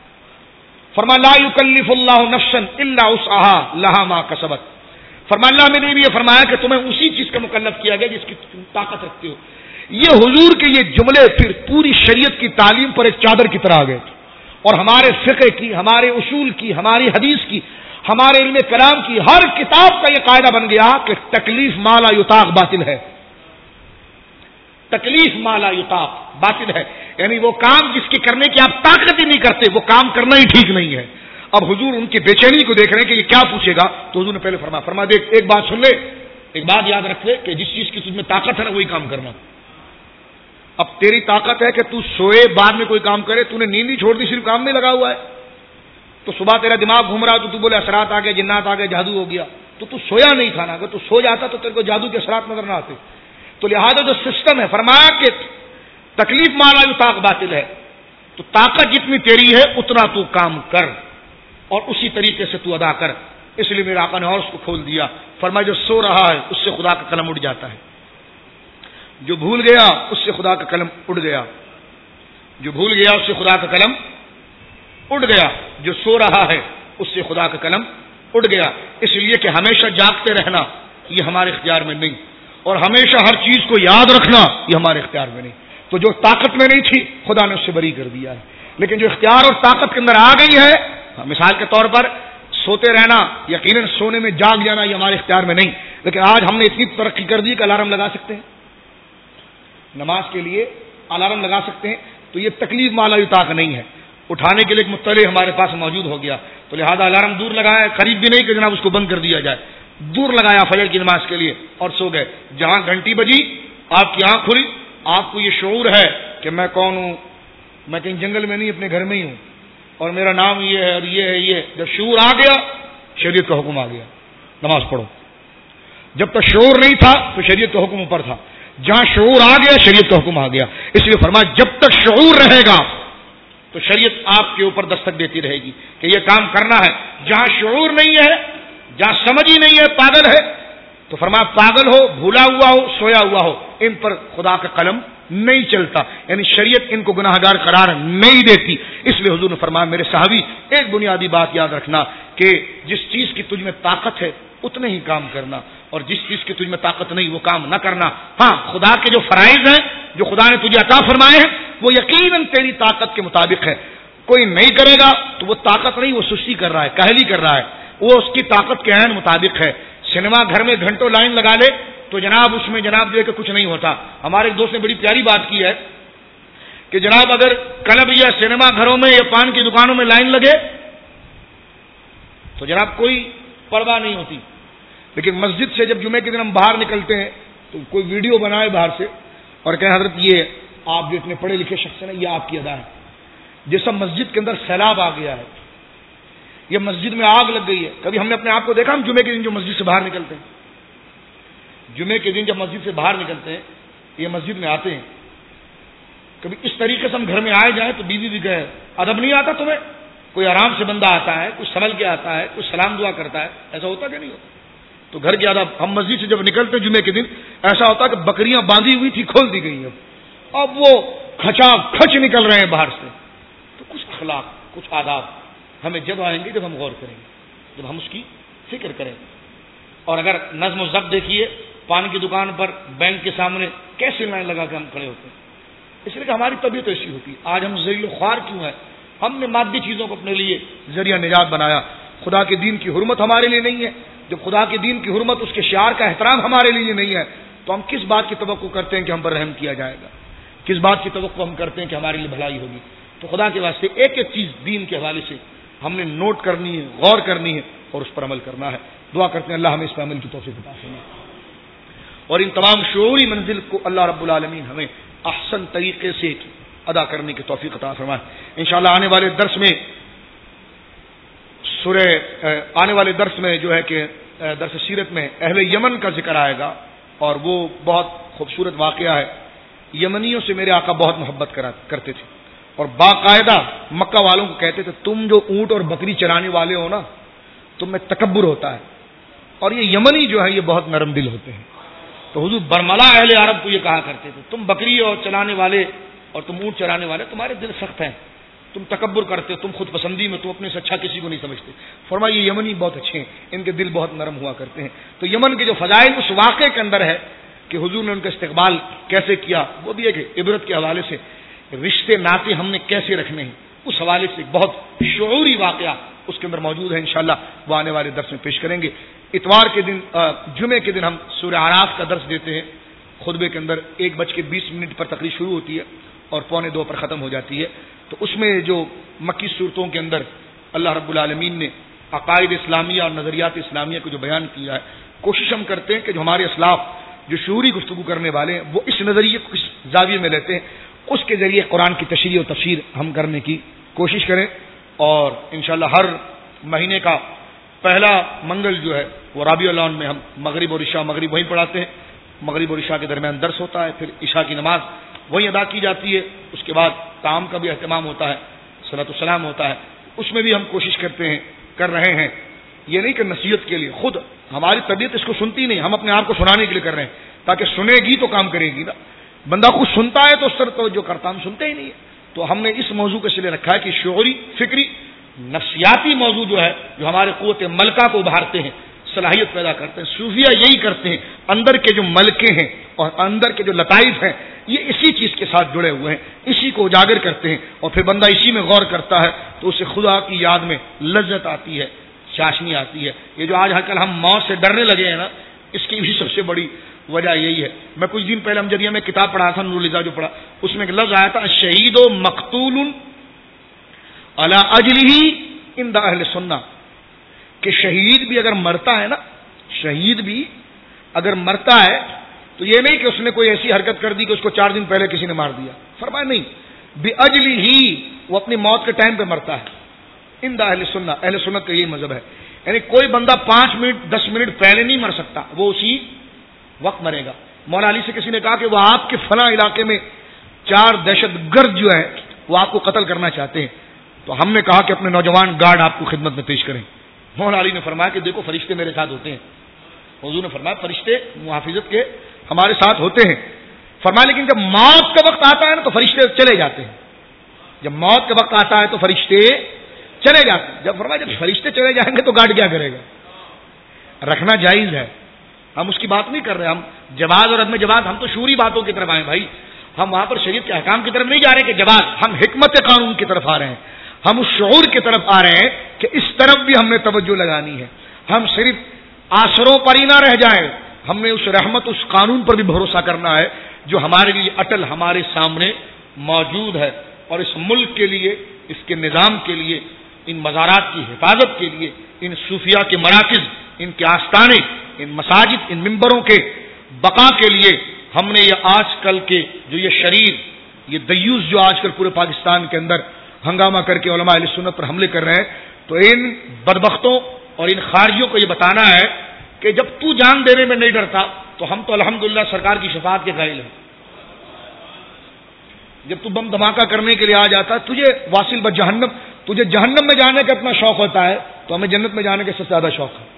فرمایا لا یکلف اللہ نفسا الا وسعها لها ما کسبت۔ فرمایا اللہ میں نے بھی یہ فرمایا کہ تمہیں اسی چیز کا مکلف کیا گیا جس کی تم طاقت رکھتے ہو۔ یہ حضور کے یہ جملے پھر پوری شریعت کی تعلیم پر ایک چادر کی طرح آ گئے، اور ہمارے فقہ کی، ہمارے اصول کی، ہماری حدیث کی، ہمارے علم کلام کی ہر کتاب کا یہ قاعدہ بن گیا کہ تکلیف ما لا یطاق باطل ہے، تکلیف ما لا یطاق باطل ہے، یعنی وہ کام جس کے کرنے کی آپ طاقت ہی نہیں کرتے وہ کام کرنا ہی ٹھیک نہیں ہے۔ اب حضور ان کی بے چینی کو دیکھ رہے ہیں کہ یہ کیا پوچھے گا، تو حضور نے پہلے فرمایا فرما دیکھ ایک بات سن لے، ایک بات یاد رکھے کہ جس چیز کی تجھ میں طاقت ہے نا وہی کام کرنا. اب تیری طاقت ہے کہ تو سوئے بعد میں کوئی کام کرے, تو نے نیند ہی چھوڑ دی, صرف کام میں لگا ہوا ہے, تو صبح تیرا دماغ گھوم رہا تو تو بولے اثرات آ گئے, جنات آ گئے, جادو ہو گیا, تو تو سویا نہیں تھا نا. اگر تو سو جاتا تو تیرے کو جادو کے اثرات نظر نہ آتے. تو لہذا جو سسٹم ہے فرمایا کہ تکلیف مالا یطاق باطل ہے, تو طاقت جتنی تیری ہے اتنا تو کام کر اور اسی طریقے سے تو ادا کر. اس لیے میرے آقا نے اور اس کو کھول دیا, فرمایا جو سو رہا ہے اس سے خدا کا قلم اٹھ جاتا ہے, جو بھول گیا اس سے خدا کا قلم اٹھ گیا, جو بھول گیا اس سے خدا کا قلم اٹھ گیا, جو سو رہا ہے اس سے خدا کا قلم اٹھ گیا. اس لیے کہ ہمیشہ جاگتے رہنا یہ ہمارے اختیار میں نہیں, اور ہمیشہ ہر چیز کو یاد رکھنا یہ ہمارے اختیار میں نہیں. تو جو طاقت میں نہیں تھی خدا نے اس سے بری کر دیا ہے, لیکن جو اختیار اور طاقت کے اندر آ گئی ہے, مثال کے طور پر سوتے رہنا, یقیناً سونے میں جاگ جانا یہ ہمارے اختیار میں نہیں, لیکن آج ہم نے اتنی ترقی کر دی کہ الارم لگا سکتے ہیں, نماز کے لیے الارم لگا سکتے ہیں. تو یہ تکلیف مالا یطاق نہیں ہے, اٹھانے کے لیے ایک مطلع ہمارے پاس موجود ہو گیا, تو لہذا الارم دور لگایا, قریب بھی نہیں کہ جناب اس کو بند کر دیا جائے, دور لگایا فجر کی نماز کے لیے اور سو گئے. جہاں گھنٹی بجی آپ کی آنکھ کھلی, آپ کو یہ شعور ہے کہ میں کون ہوں, میں کہیں جنگل میں نہیں اپنے گھر میں ہی ہوں, اور میرا نام یہ ہے اور یہ ہے یہ, جب شعور آ گیا شریعت کا حکم آ گیا, نماز پڑھو. جب تک شعور نہیں تھا تو شریعت کا حکم اوپر تھا, جہاں شعور آ گیا شریعت کا حکم آ گیا. اس لیے فرمایا جب تک شعور رہے گا تو شریعت آپ کے اوپر دستک دیتی رہے گی کہ یہ کام کرنا ہے. جہاں شعور نہیں ہے, جہاں سمجھ ہی نہیں ہے, پاگل ہے, تو فرمایا پاگل ہو, بھولا ہوا ہو, سویا ہوا ہو, ان پر خدا کا قلم نہیں چلتا, یعنی شریعت ان کو گناہ گار قرار نہیں دیتی. اس لیے حضور نے فرمایا میرے صحابی ایک بنیادی بات یاد رکھنا کہ جس چیز کی تجھ میں طاقت ہے اتنے ہی کام کرنا, اور جس چیز کی تجھ میں طاقت نہیں وہ کام نہ کرنا. ہاں, خدا کے جو فرائض ہیں جو خدا نے تجھے عطا فرمائے ہیں وہ یقیناً تیری طاقت کے مطابق ہے. کوئی نہیں کرے گا تو وہ طاقت نہیں, وہ سستی کر رہا ہے, کاہلی کر رہا ہے, وہ اس کی طاقت کے عین مطابق ہے. سنیما گھر میں گھنٹوں لائن لگا لے تو جناب اس میں جناب جو ہے کہ کچھ نہیں ہوتا. ہمارے ایک دوست نے بڑی پیاری بات کی ہے کہ جناب اگر کلب یا سنیما گھروں میں یا پان کی دکانوں میں لائن لگے تو جناب کوئی پرواہ نہیں ہوتی, لیکن مسجد سے جب جمعے کے دن ہم باہر نکلتے ہیں تو کوئی ویڈیو بنائے باہر سے اور کہیں حضرت یہ آپ جو اتنے پڑھے لکھے شخص ہیں یہ آپ کی ادا ہے, جیسا مسجد کے اندر سیلاب آ گیا ہے, یہ مسجد میں آگ لگ گئی ہے. کبھی ہم نے اپنے آپ کو دیکھا ہم جمعے کے دن جو مسجد سے باہر نکلتے ہیں, جمعے کے دن جب مسجد سے باہر نکلتے ہیں یہ مسجد میں آتے ہیں, کبھی اس طریقے سے ہم گھر میں آئے جائیں تو بیوی بھی کہے ادب نہیں آتا تمہیں, کوئی آرام سے بندہ آتا ہے, کچھ سنبھل کے آتا ہے, کچھ سلام دعا کرتا ہے, ایسا ہوتا کہ نہیں ہوتا؟ تو گھر کی آداب. ہم مسجد سے جب نکلتے جمعے کے دن ایسا ہوتا کہ بکریاں باندھی ہوئی تھی کھول دی گئی, اب اب وہ کھچا کھچ نکل رہے ہیں باہر سے. تو کچھ اخلاق کچھ آداب ہمیں جب آئیں گے جب ہم غور کریں گے, جب ہم اس کی فکر کریں گے. اور اگر نظم و ضبط دیکھیے, پانی کی دکان پر بینک کے سامنے کیسے لائن لگا کے ہم کھڑے ہوتے ہیں, اس لیے کہ ہماری طبیعت ایسی ہوتی ہے. آج ہم ذلیل و خوار کیوں ہیں؟ ہم نے مادی چیزوں کو اپنے لیے ذریعہ نجات بنایا. خدا کے دین کی حرمت ہمارے لیے نہیں ہے. جب خدا کے دین کی حرمت, اس کے شعار کا احترام ہمارے لیے نہیں ہے تو ہم کس بات کی توقع کرتے ہیں کہ ہم پر رحم کیا جائے گا, کس بات کی توقع ہم کرتے ہیں کہ ہمارے لیے بھلائی ہوگی. تو خدا کے واسطے ایک ایک چیز دین کے حوالے سے ہم نے نوٹ کرنی ہے, غور کرنی ہے اور اس پر عمل کرنا ہے. دعا کرتے ہیں اللہ ہمیں اس پر عمل کی توفیق عطا فرمائے, اور ان تمام شعوری منزل کو اللہ رب العالمین ہمیں احسن طریقے سے ادا کرنے کی توفیق عطا فرمائے. انشاءاللہ آنے والے درس میں سورہ آنے والے درس میں جو ہے کہ درس سیرت میں اہل یمن کا ذکر آئے گا, اور وہ بہت خوبصورت واقعہ ہے. یمنیوں سے میرے آقا بہت محبت کرتے تھے اور باقاعدہ مکہ والوں کو کہتے تھے تم جو اونٹ اور بکری چرانے والے ہو نا, تم میں تکبر ہوتا ہے. اور یہ یمنی جو ہے یہ بہت نرم دل ہوتے ہیں. تو حضور برملا اہل عرب کو یہ کہا کرتے تھے تم بکری اور چلانے والے اور تم اونٹ چرانے والے, تمہارے دل سخت ہیں, تم تکبر کرتے, تم خود پسندی میں, تم اپنے سے اچھا کسی کو نہیں سمجھتے. فرمایا یہ یمنی بہت اچھے ہیں, ان کے دل بہت نرم ہوا کرتے ہیں. تو یمن کے جو فضائل اس واقعے کے اندر ہے کہ حضور نے ان کا استقبال کیسے کیا, وہ بھی ایک عبرت کے حوالے سے رشتے ناطے ہم نے کیسے رکھنے ہیں اس حوالے سے بہت شعوری واقعہ اس کے اندر موجود ہے. انشاءاللہ وہ آنے والے درس میں پیش کریں گے. اتوار کے دن جمعے کے دن ہم سورہ اعراف کا درس دیتے ہیں. خطبے کے اندر ایک بج کے بیس منٹ پر تقریر شروع ہوتی ہے اور پونے دو پر ختم ہو جاتی ہے. تو اس میں جو مکی صورتوں کے اندر اللہ رب العالمین نے عقائد اسلامیہ اور نظریات اسلامیہ کو جو بیان کیا ہے، کوشش ہم کرتے ہیں کہ جو ہمارے اسلاف جو شعوری گفتگو کرنے والے ہیں وہ اس نظریے کو اس زاویے میں لیتے ہیں، اس کے ذریعے قرآن کی تشریح و تفسیر ہم کرنے کی کوشش کریں. اور انشاءاللہ ہر مہینے کا پہلا منگل جو ہے وہ ربیع الاول میں ہم مغرب اور عشاء مغرب وہیں پڑھاتے ہیں، مغرب اور عشاء کے درمیان درس ہوتا ہے، پھر عشاء کی نماز وہیں ادا کی جاتی ہے. اس کے بعد طعام کا بھی اہتمام ہوتا ہے، صلاۃ السلام ہوتا ہے. اس میں بھی ہم کوشش کرتے ہیں کر رہے ہیں. یہ نہیں کہ نصیحت کے لیے، خود ہماری طبیعت اس کو سنتی نہیں، ہم اپنے آپ کو سنانے کے لیے کر رہے ہیں تاکہ سنے گی تو کام کرے گی نا. بندہ خود سنتا ہے تو اس طرح توجہ کرتا، ہم سنتے ہی نہیں ہے. تو ہم نے اس موضوع کو اس لیے رکھا ہے کہ شعوری فکری نفسیاتی موضوع جو ہے جو ہمارے قوت ملکہ کو ابھارتے ہیں، صلاحیت پیدا کرتے ہیں. صوفیہ یہی کرتے ہیں، اندر کے جو ملکے ہیں اور اندر کے جو لطائف ہیں یہ اسی چیز کے ساتھ جڑے ہوئے ہیں، اسی کو اجاگر کرتے ہیں اور پھر بندہ اسی میں غور کرتا ہے تو اسے خدا کی یاد میں لذت آتی ہے، چاشنی آتی ہے. یہ جو آج کل ہم موت سے ڈرنے لگے ہیں نا، اس کی بھی سب سے بڑی وجہ یہی ہے. میں کچھ دن پہلے امجدیہ میں کتاب پڑھا تھا، نور الہدایہ جو پڑھا، اس میں ایک لفظ آیا تھا شہید و مقتول علی اجلہ عند اہل سنہ، کہ شہید بھی اگر مرتا ہے نا، شہید بھی اگر مرتا ہے تو یہ نہیں کہ اس نے کوئی ایسی حرکت کر دی کہ اس کو چار دن پہلے کسی نے مار دیا. فرمایا نہیں، بِأَجْلِهِ، وہ اپنی موت کے ٹائم پہ مرتا ہے. عند اہل سنہ، اہل سنت کا یہی مذہب ہے. یعنی کوئی بندہ پانچ منٹ دس منٹ پہلے نہیں مر سکتا، وہ اسی وقت مرے گا. مولا علی سے کسی نے کہا کہ وہ آپ کے فلاں علاقے میں چار دہشت گرد جو ہیں وہ آپ کو قتل کرنا چاہتے ہیں، تو ہم نے کہا کہ اپنے نوجوان گارڈ آپ کو خدمت میں پیش کریں. مولا علی نے فرمایا کہ دیکھو فرشتے میرے ساتھ ہوتے ہیں. حضور نے فرمایا فرشتے محافظت کے ہمارے ساتھ ہوتے ہیں. فرمایا لیکن جب موت کا وقت آتا ہے نا تو فرشتے چلے جاتے ہیں. جب موت کا وقت آتا ہے تو فرشتے چلے جاتے ہیں. جب فرمایا جب فرشتے چلے جائیں گے تو گارڈ کیا کرے گا؟ رکھنا جائز ہے. ہم اس کی بات نہیں کر رہے، ہم جواز اور عدم جواز، ہم تو شعوری باتوں کی طرف آئے بھائی. ہم وہاں پر شریعت کے احکام کی طرف نہیں جا رہے کہ جواز، ہم حکمت قانون کی طرف آ رہے ہیں. ہم اس شعور کی طرف آ رہے ہیں کہ اس طرف بھی ہم نے توجہ لگانی ہے. ہم صرف آسروں پر ہی نہ رہ جائیں، ہم نے اس رحمت اس قانون پر بھی بھروسہ کرنا ہے جو ہمارے لیے اٹل ہمارے سامنے موجود ہے. اور اس ملک کے لیے، اس کے نظام کے لیے، ان مزارات کی حفاظت کے لیے، ان صوفیہ کے مراکز، ان کے آستانے، ان مساجد، ان ممبروں کے بقا کے لیے ہم نے یہ آج کل کے جو یہ شریر، یہ دیوس جو آج کل پورے پاکستان کے اندر ہنگامہ کر کے علماء اہل سنت پر حملے کر رہے ہیں، تو ان بدبختوں اور ان خارجیوں کو یہ بتانا ہے کہ جب تو جان دینے میں نہیں ڈرتا تو ہم تو الحمدللہ سرکار کی شفاعت کے قائل ہیں. جب تو بم دھماکہ کرنے کے لیے آ جاتا ہے، تجھے واصل ب جہنم، تجھے جہنم میں جانے کا اتنا شوق ہوتا ہے تو ہمیں جنت میں جانے کا سب سے زیادہ شوق ہے.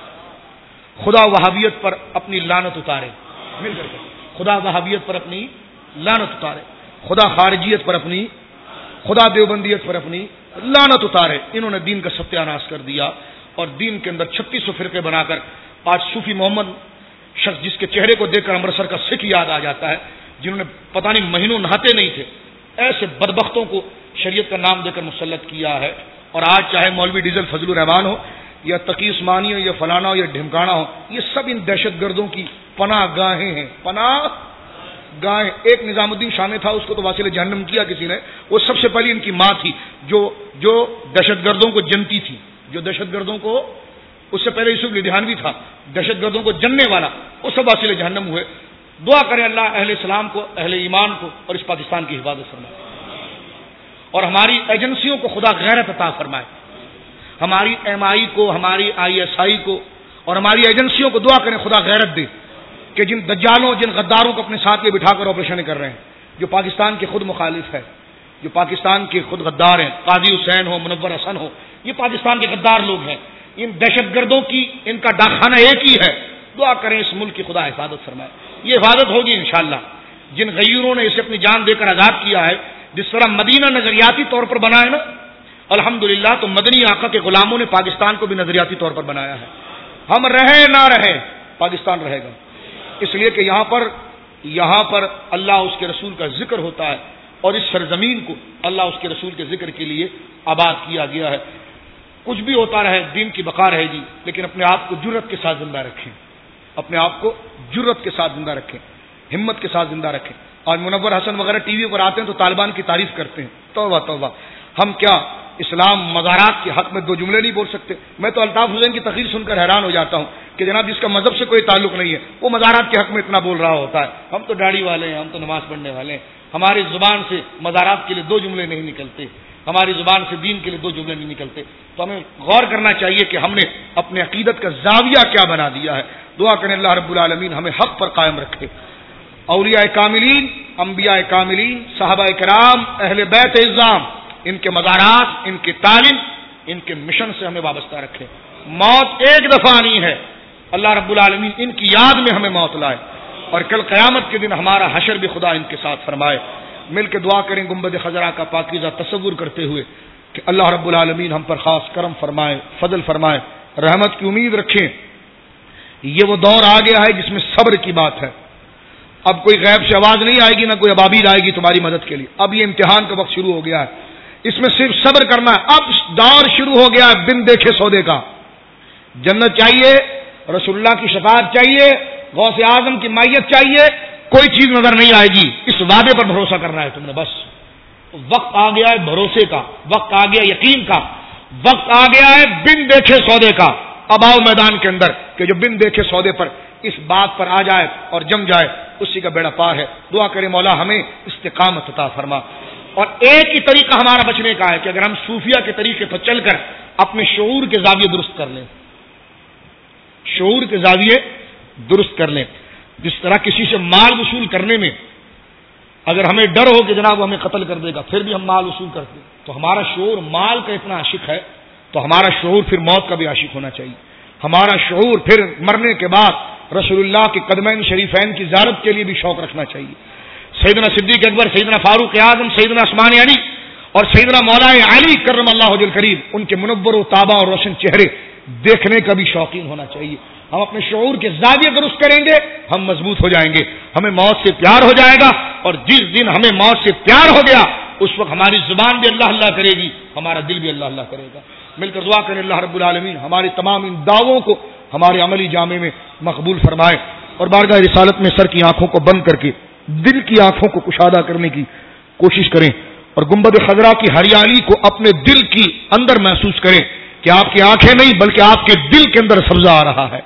خدا وہابیت پر اپنی لعنت اتارے، مل کر کے خدا وہابیت پر اپنی لعنت اتارے، خدا خارجیت پر اپنی، خدا دیوبندیت پر اپنی لعنت اتارے. انہوں نے دین کا ستیہ ناش کر دیا اور دین کے اندر چھتیس سو فرقے بنا کر آج صوفی محمد شخص جس کے چہرے کو دیکھ کر امرتسر کا سکھ یاد آ جاتا ہے، جنہوں نے پتہ نہیں مہینوں نہاتے نہیں تھے، ایسے بدبختوں کو شریعت کا نام دے کر مسلط کیا ہے. اور آج چاہے مولوی ڈیزل فضل الرحمان ہو یا تقی عثمانی ہو یا فلانا ہو یا ڈھمکانا ہو، یہ سب ان دہشت گردوں کی پناہ گاہیں ہیں، پناہ گاہیں. ایک نظام الدین شامی تھا، اس کو تو واصل جہنم کیا کسی نے، وہ سب سے پہلی ان کی ماں تھی جو جو دہشت گردوں کو جنتی تھی، جو دہشت گردوں کو، اس سے پہلے یوسف لدھیانوی تھا دہشت گردوں کو جننے والا، وہ سب واصل جہنم ہوئے. دعا کریں اللہ اہل اسلام کو، اہل ایمان کو اور اس پاکستان کی حفاظت فرمائے، اور ہماری ایجنسیوں کو خدا غیرت عطا فرمائے. ہماری ایم آئی کو، ہماری آئی ایس آئی کو اور ہماری ایجنسیوں کو دعا کریں خدا غیرت دے کہ جن دجالوں، جن غداروں کو اپنے ساتھ میں بٹھا کر آپریشن کر رہے ہیں، جو پاکستان کے خود مخالف ہے، جو پاکستان کے خود غدار ہیں، قاضی حسین ہو، منور حسن ہو، یہ پاکستان کے غدار لوگ ہیں. ان دہشت گردوں کی ان کا ڈاکخانہ ایک ہی ہے. دعا کریں اس ملک کی خدا حفاظت فرمائے. یہ حفاظت ہوگی انشاءاللہ. جن غیوروں نے اسے اپنی جان دے کر آزاد کیا ہے، جس طرح مدینہ نظریاتی طور پر بنا ہے نا، الحمدللہ، تو مدنی آقا کے غلاموں نے پاکستان کو بھی نظریاتی طور پر بنایا ہے. ہم رہے نہ رہے پاکستان رہے گا، اس لیے کہ یہاں پر یہاں پر اللہ اس کے رسول کا ذکر ہوتا ہے اور اس سرزمین کو اللہ اس کے رسول کے ذکر کے لیے آباد کیا گیا ہے. کچھ بھی ہوتا رہے، دین کی بقا رہے گی، لیکن اپنے آپ کو جرت کے ساتھ زندہ رکھیں، اپنے آپ کو جرت کے ساتھ زندہ رکھیں، ہمت کے ساتھ زندہ رکھیں. اور منور حسن وغیرہ ٹی وی پر آتے ہیں تو طالبان کی تعریف کرتے ہیں. توبہ توبہ، ہم کیا اسلام مزارات کے حق میں دو جملے نہیں بول سکتے. میں تو الطاف حسین کی تقریر سن کر حیران ہو جاتا ہوں کہ جناب جس کا مذہب سے کوئی تعلق نہیں ہے وہ مزارات کے حق میں اتنا بول رہا ہوتا ہے. ہم تو داڑھی والے ہیں, ہم تو نماز پڑھنے والے ہیں, ہماری زبان سے مزارات کے لیے دو جملے نہیں نکلتے, ہماری زبان سے دین کے لیے دو جملے نہیں نکلتے. تو ہمیں غور کرنا چاہیے کہ ہم نے اپنے عقیدت کا زاویہ کیا بنا دیا ہے. دعا کریں اللہ رب العالمین ہمیں حق پر قائم رکھے. اولیاء کاملین, انبیاء کاملین, صحابہ کرام, اہل بیت اعظام, ان کے مزارات, ان کی تعلیم, ان کے مشن سے ہمیں وابستہ رکھے. موت ایک دفعہ آنی ہے, اللہ رب العالمین ان کی یاد میں ہمیں موت لائے اور کل قیامت کے دن ہمارا حشر بھی خدا ان کے ساتھ فرمائے. مل کے دعا کریں گنبد خضرا کا پاکیزہ تصور کرتے ہوئے کہ اللہ رب العالمین ہم پر خاص کرم فرمائے, فضل فرمائے, رحمت کی امید رکھیں. یہ وہ دور آ گیا ہے جس میں صبر کی بات ہے. اب کوئی غیب سے آواز نہیں آئے گی, نہ کوئی ابابیل آئے گی تمہاری مدد کے لیے. اب یہ امتحان کا وقت شروع ہو گیا ہے, اس میں صرف صبر کرنا ہے. اب دور شروع ہو گیا ہے بن دیکھے سودے کا. جنت چاہیے, رسول اللہ کی شفاعت چاہیے, غوث اعظم کی مائیت چاہیے, کوئی چیز نظر نہیں آئے گی. اس وعدے پر بھروسہ کرنا ہے تم نے. بس وقت آ گیا ہے بھروسے کا, وقت آ گیا یقین کا, وقت آ گیا ہے بن دیکھے سودے کا. اب آؤ میدان کے اندر کہ جو بن دیکھے سودے پر اس بات پر آ جائے اور جم جائے اسی کا بیڑا پار ہے. دعا کرے مولا ہمیں استقامت عطا فرما. اور ایک ہی طریقہ ہمارا بچنے کا ہے کہ اگر ہم صوفیہ کے طریقے پر چل کر اپنے شعور کے زاویے درست کر لیں, شعور کے زاویے درست کر لیں. جس طرح کسی سے مال وصول کرنے میں اگر ہمیں ڈر ہو کہ جناب وہ ہمیں قتل کر دے گا پھر بھی ہم مال وصول کرتے ہیں, تو ہمارا شعور مال کا اتنا عاشق ہے تو ہمارا شعور پھر موت کا بھی عاشق ہونا چاہیے. ہمارا شعور پھر مرنے کے بعد رسول اللہ کے قدمین شریفین کی زیارت کے لیے بھی شوق رکھنا چاہیے. سیدنا صدیق اکبر, سیدنا فاروق اعظم, سیدنا عثمان علی اور سیدنا مولا علی کرم اللہ وجہ الکریم, ان کے منور و تابہ اور روشن چہرے دیکھنے کا بھی شوقین ہونا چاہیے. ہم اپنے شعور کے زاویے درست کریں گے, ہم مضبوط ہو جائیں گے, ہمیں موت سے پیار ہو جائے گا. اور جس دن ہمیں موت سے پیار ہو گیا اس وقت ہماری زبان بھی اللہ اللہ کرے گی, ہمارا دل بھی اللہ اللہ کرے گا. مل کر دعا کریں اللہ رب العالمین ہمارے تمام ان دعووں کو ہمارے عملی جامع میں مقبول فرمائے اور بارگاہ رسالت میں سر کی آنکھوں کو بند کر کے دل کی آنکھوں کو کشادہ کرنے کی کوشش کریں اور گنبد خضرا کی ہریالی کو اپنے دل کی اندر محسوس کریں کہ آپ کی آنکھیں نہیں بلکہ آپ کے دل کے اندر سبزہ آ رہا ہے,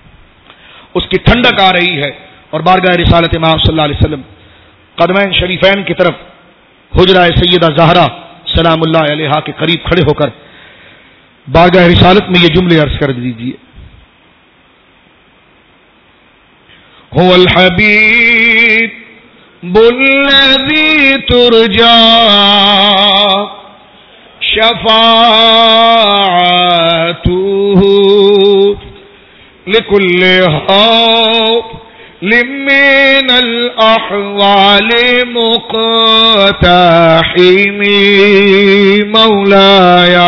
اس کی ٹھنڈک آ رہی ہے. اور بارگاہ رسالت امام صلی اللہ علیہ وسلم قدمین شریفین کی طرف حجرہ سیدہ زہرا سلام اللہ علیہا کے قریب کھڑے ہو کر بارگاہ رسالت میں یہ جملے عرض کر دیجیے. هو الحبیب الذی ترجا شفاعته لكل حول من الأحوال مقتحم مولایا.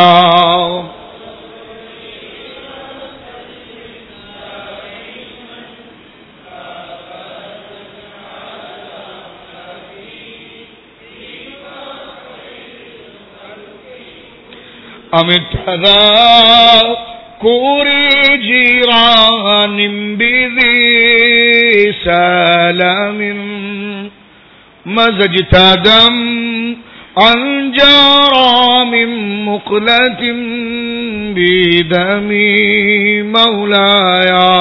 امت کوری جیران بذی سلام مزجت دم عن جرام مقلة بدم مولایا.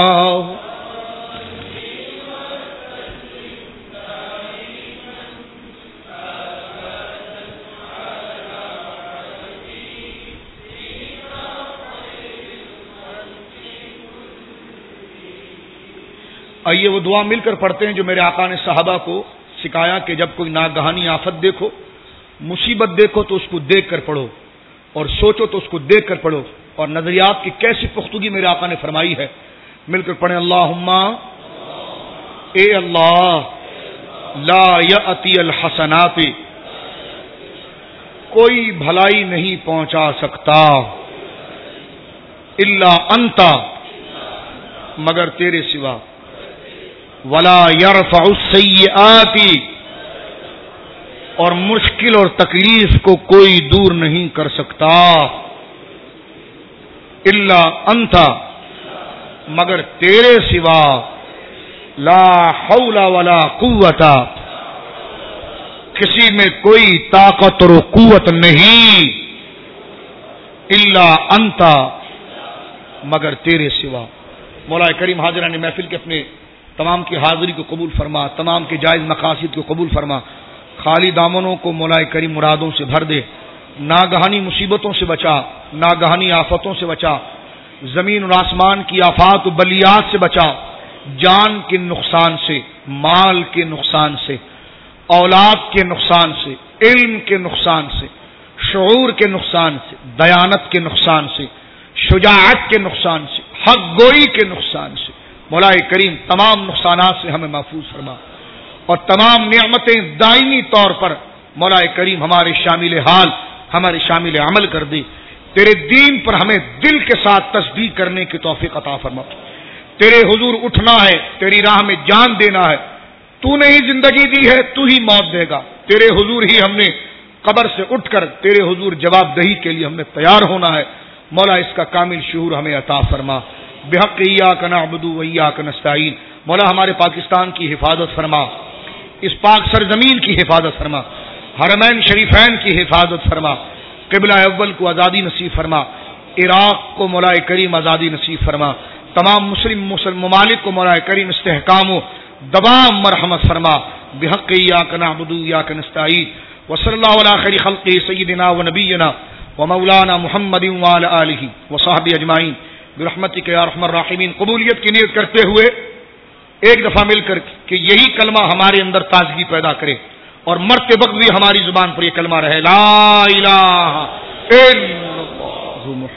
آئیے وہ دعا مل کر پڑھتے ہیں جو میرے آقا نے صحابہ کو سکھایا کہ جب کوئی ناگہانی آفت دیکھو, مصیبت دیکھو تو اس کو دیکھ کر پڑھو اور سوچو تو اس کو دیکھ کر پڑھو. اور نظریات کی کیسی پختگی میرے آقا نے فرمائی ہے. مل کر پڑھیں اللہم اے اللہ لا یأتی الحسنات, کوئی بھلائی نہیں پہنچا سکتا الا انت, مگر تیرے سوا, ولا يرفع السیئات, اور مشکل اور تکلیف کو کوئی دور نہیں کر سکتا الا انت, مگر تیرے سوا, لا حول ولا قوت, کسی میں کوئی طاقت اور قوت نہیں الا انتا مگر تیرے سوا۔ مولا کریم حاضران محفل کے اپنے تمام کی حاضری کو قبول فرما، تمام کے جائز مقاصد کو قبول فرما، خالی دامنوں کو مولا کریم مرادوں سے بھر دے، ناگہانی مصیبتوں سے بچا، ناگہانی آفتوں سے بچا، زمین اور آسمان کی آفات و بلیات سے بچا، جان کے نقصان سے، مال کے نقصان سے، اولاد کے نقصان سے، علم کے نقصان سے، شعور کے نقصان سے، دیانت کے نقصان سے، شجاعت کے نقصان سے، حق گوئی کے نقصان سے۔ مولا کریم تمام نقصانات سے ہمیں محفوظ فرما، اور تمام نعمتیں دائمی طور پر مولا کریم ہمارے شامل حال، ہمارے شامل عمل کر دے۔ تیرے دین پر ہمیں دل کے ساتھ تصدیق کرنے کی توفیق عطا فرما۔ تیرے حضور اٹھنا ہے، تیری راہ میں جان دینا ہے، تو نے ہی زندگی دی ہے، تو ہی موت دے گا، تیرے حضور ہی ہم نے قبر سے اٹھ کر تیرے حضور جواب دہی کے لیے ہم نے تیار ہونا ہے۔ مولا اس کا کامل شعور ہمیں عطا فرما۔ بحق ایاک نعبد و ایاک نستعین۔ مولا ہمارے پاکستان کی حفاظت فرما، اس پاک سرزمین کی حفاظت فرما، حرمین شریفین کی حفاظت فرما، قبلہ اول کو آزادی نصیب فرما، عراق کو مولا کریم آزادی نصیب فرما، تمام مسلم مسلم ممالک کو مولا کریم استحکام و دوام مرحمت فرما۔ بحق ایاک نعبد و ایاک نستعین، وصلی اللہ علی خیر خلقہ سیدنا و نبینا و مولانا محمد وعلی آلہ وصحبہ اجمعین برحمتک یا ارحم الراحمین۔ قبولیت کی نیت کرتے ہوئے ایک دفعہ مل کر کہ یہی کلمہ ہمارے اندر تازگی پیدا کرے، اور مرتے وقت بھی ہماری زبان پر یہ کلمہ رہے، لا الہ الا اللہ محمد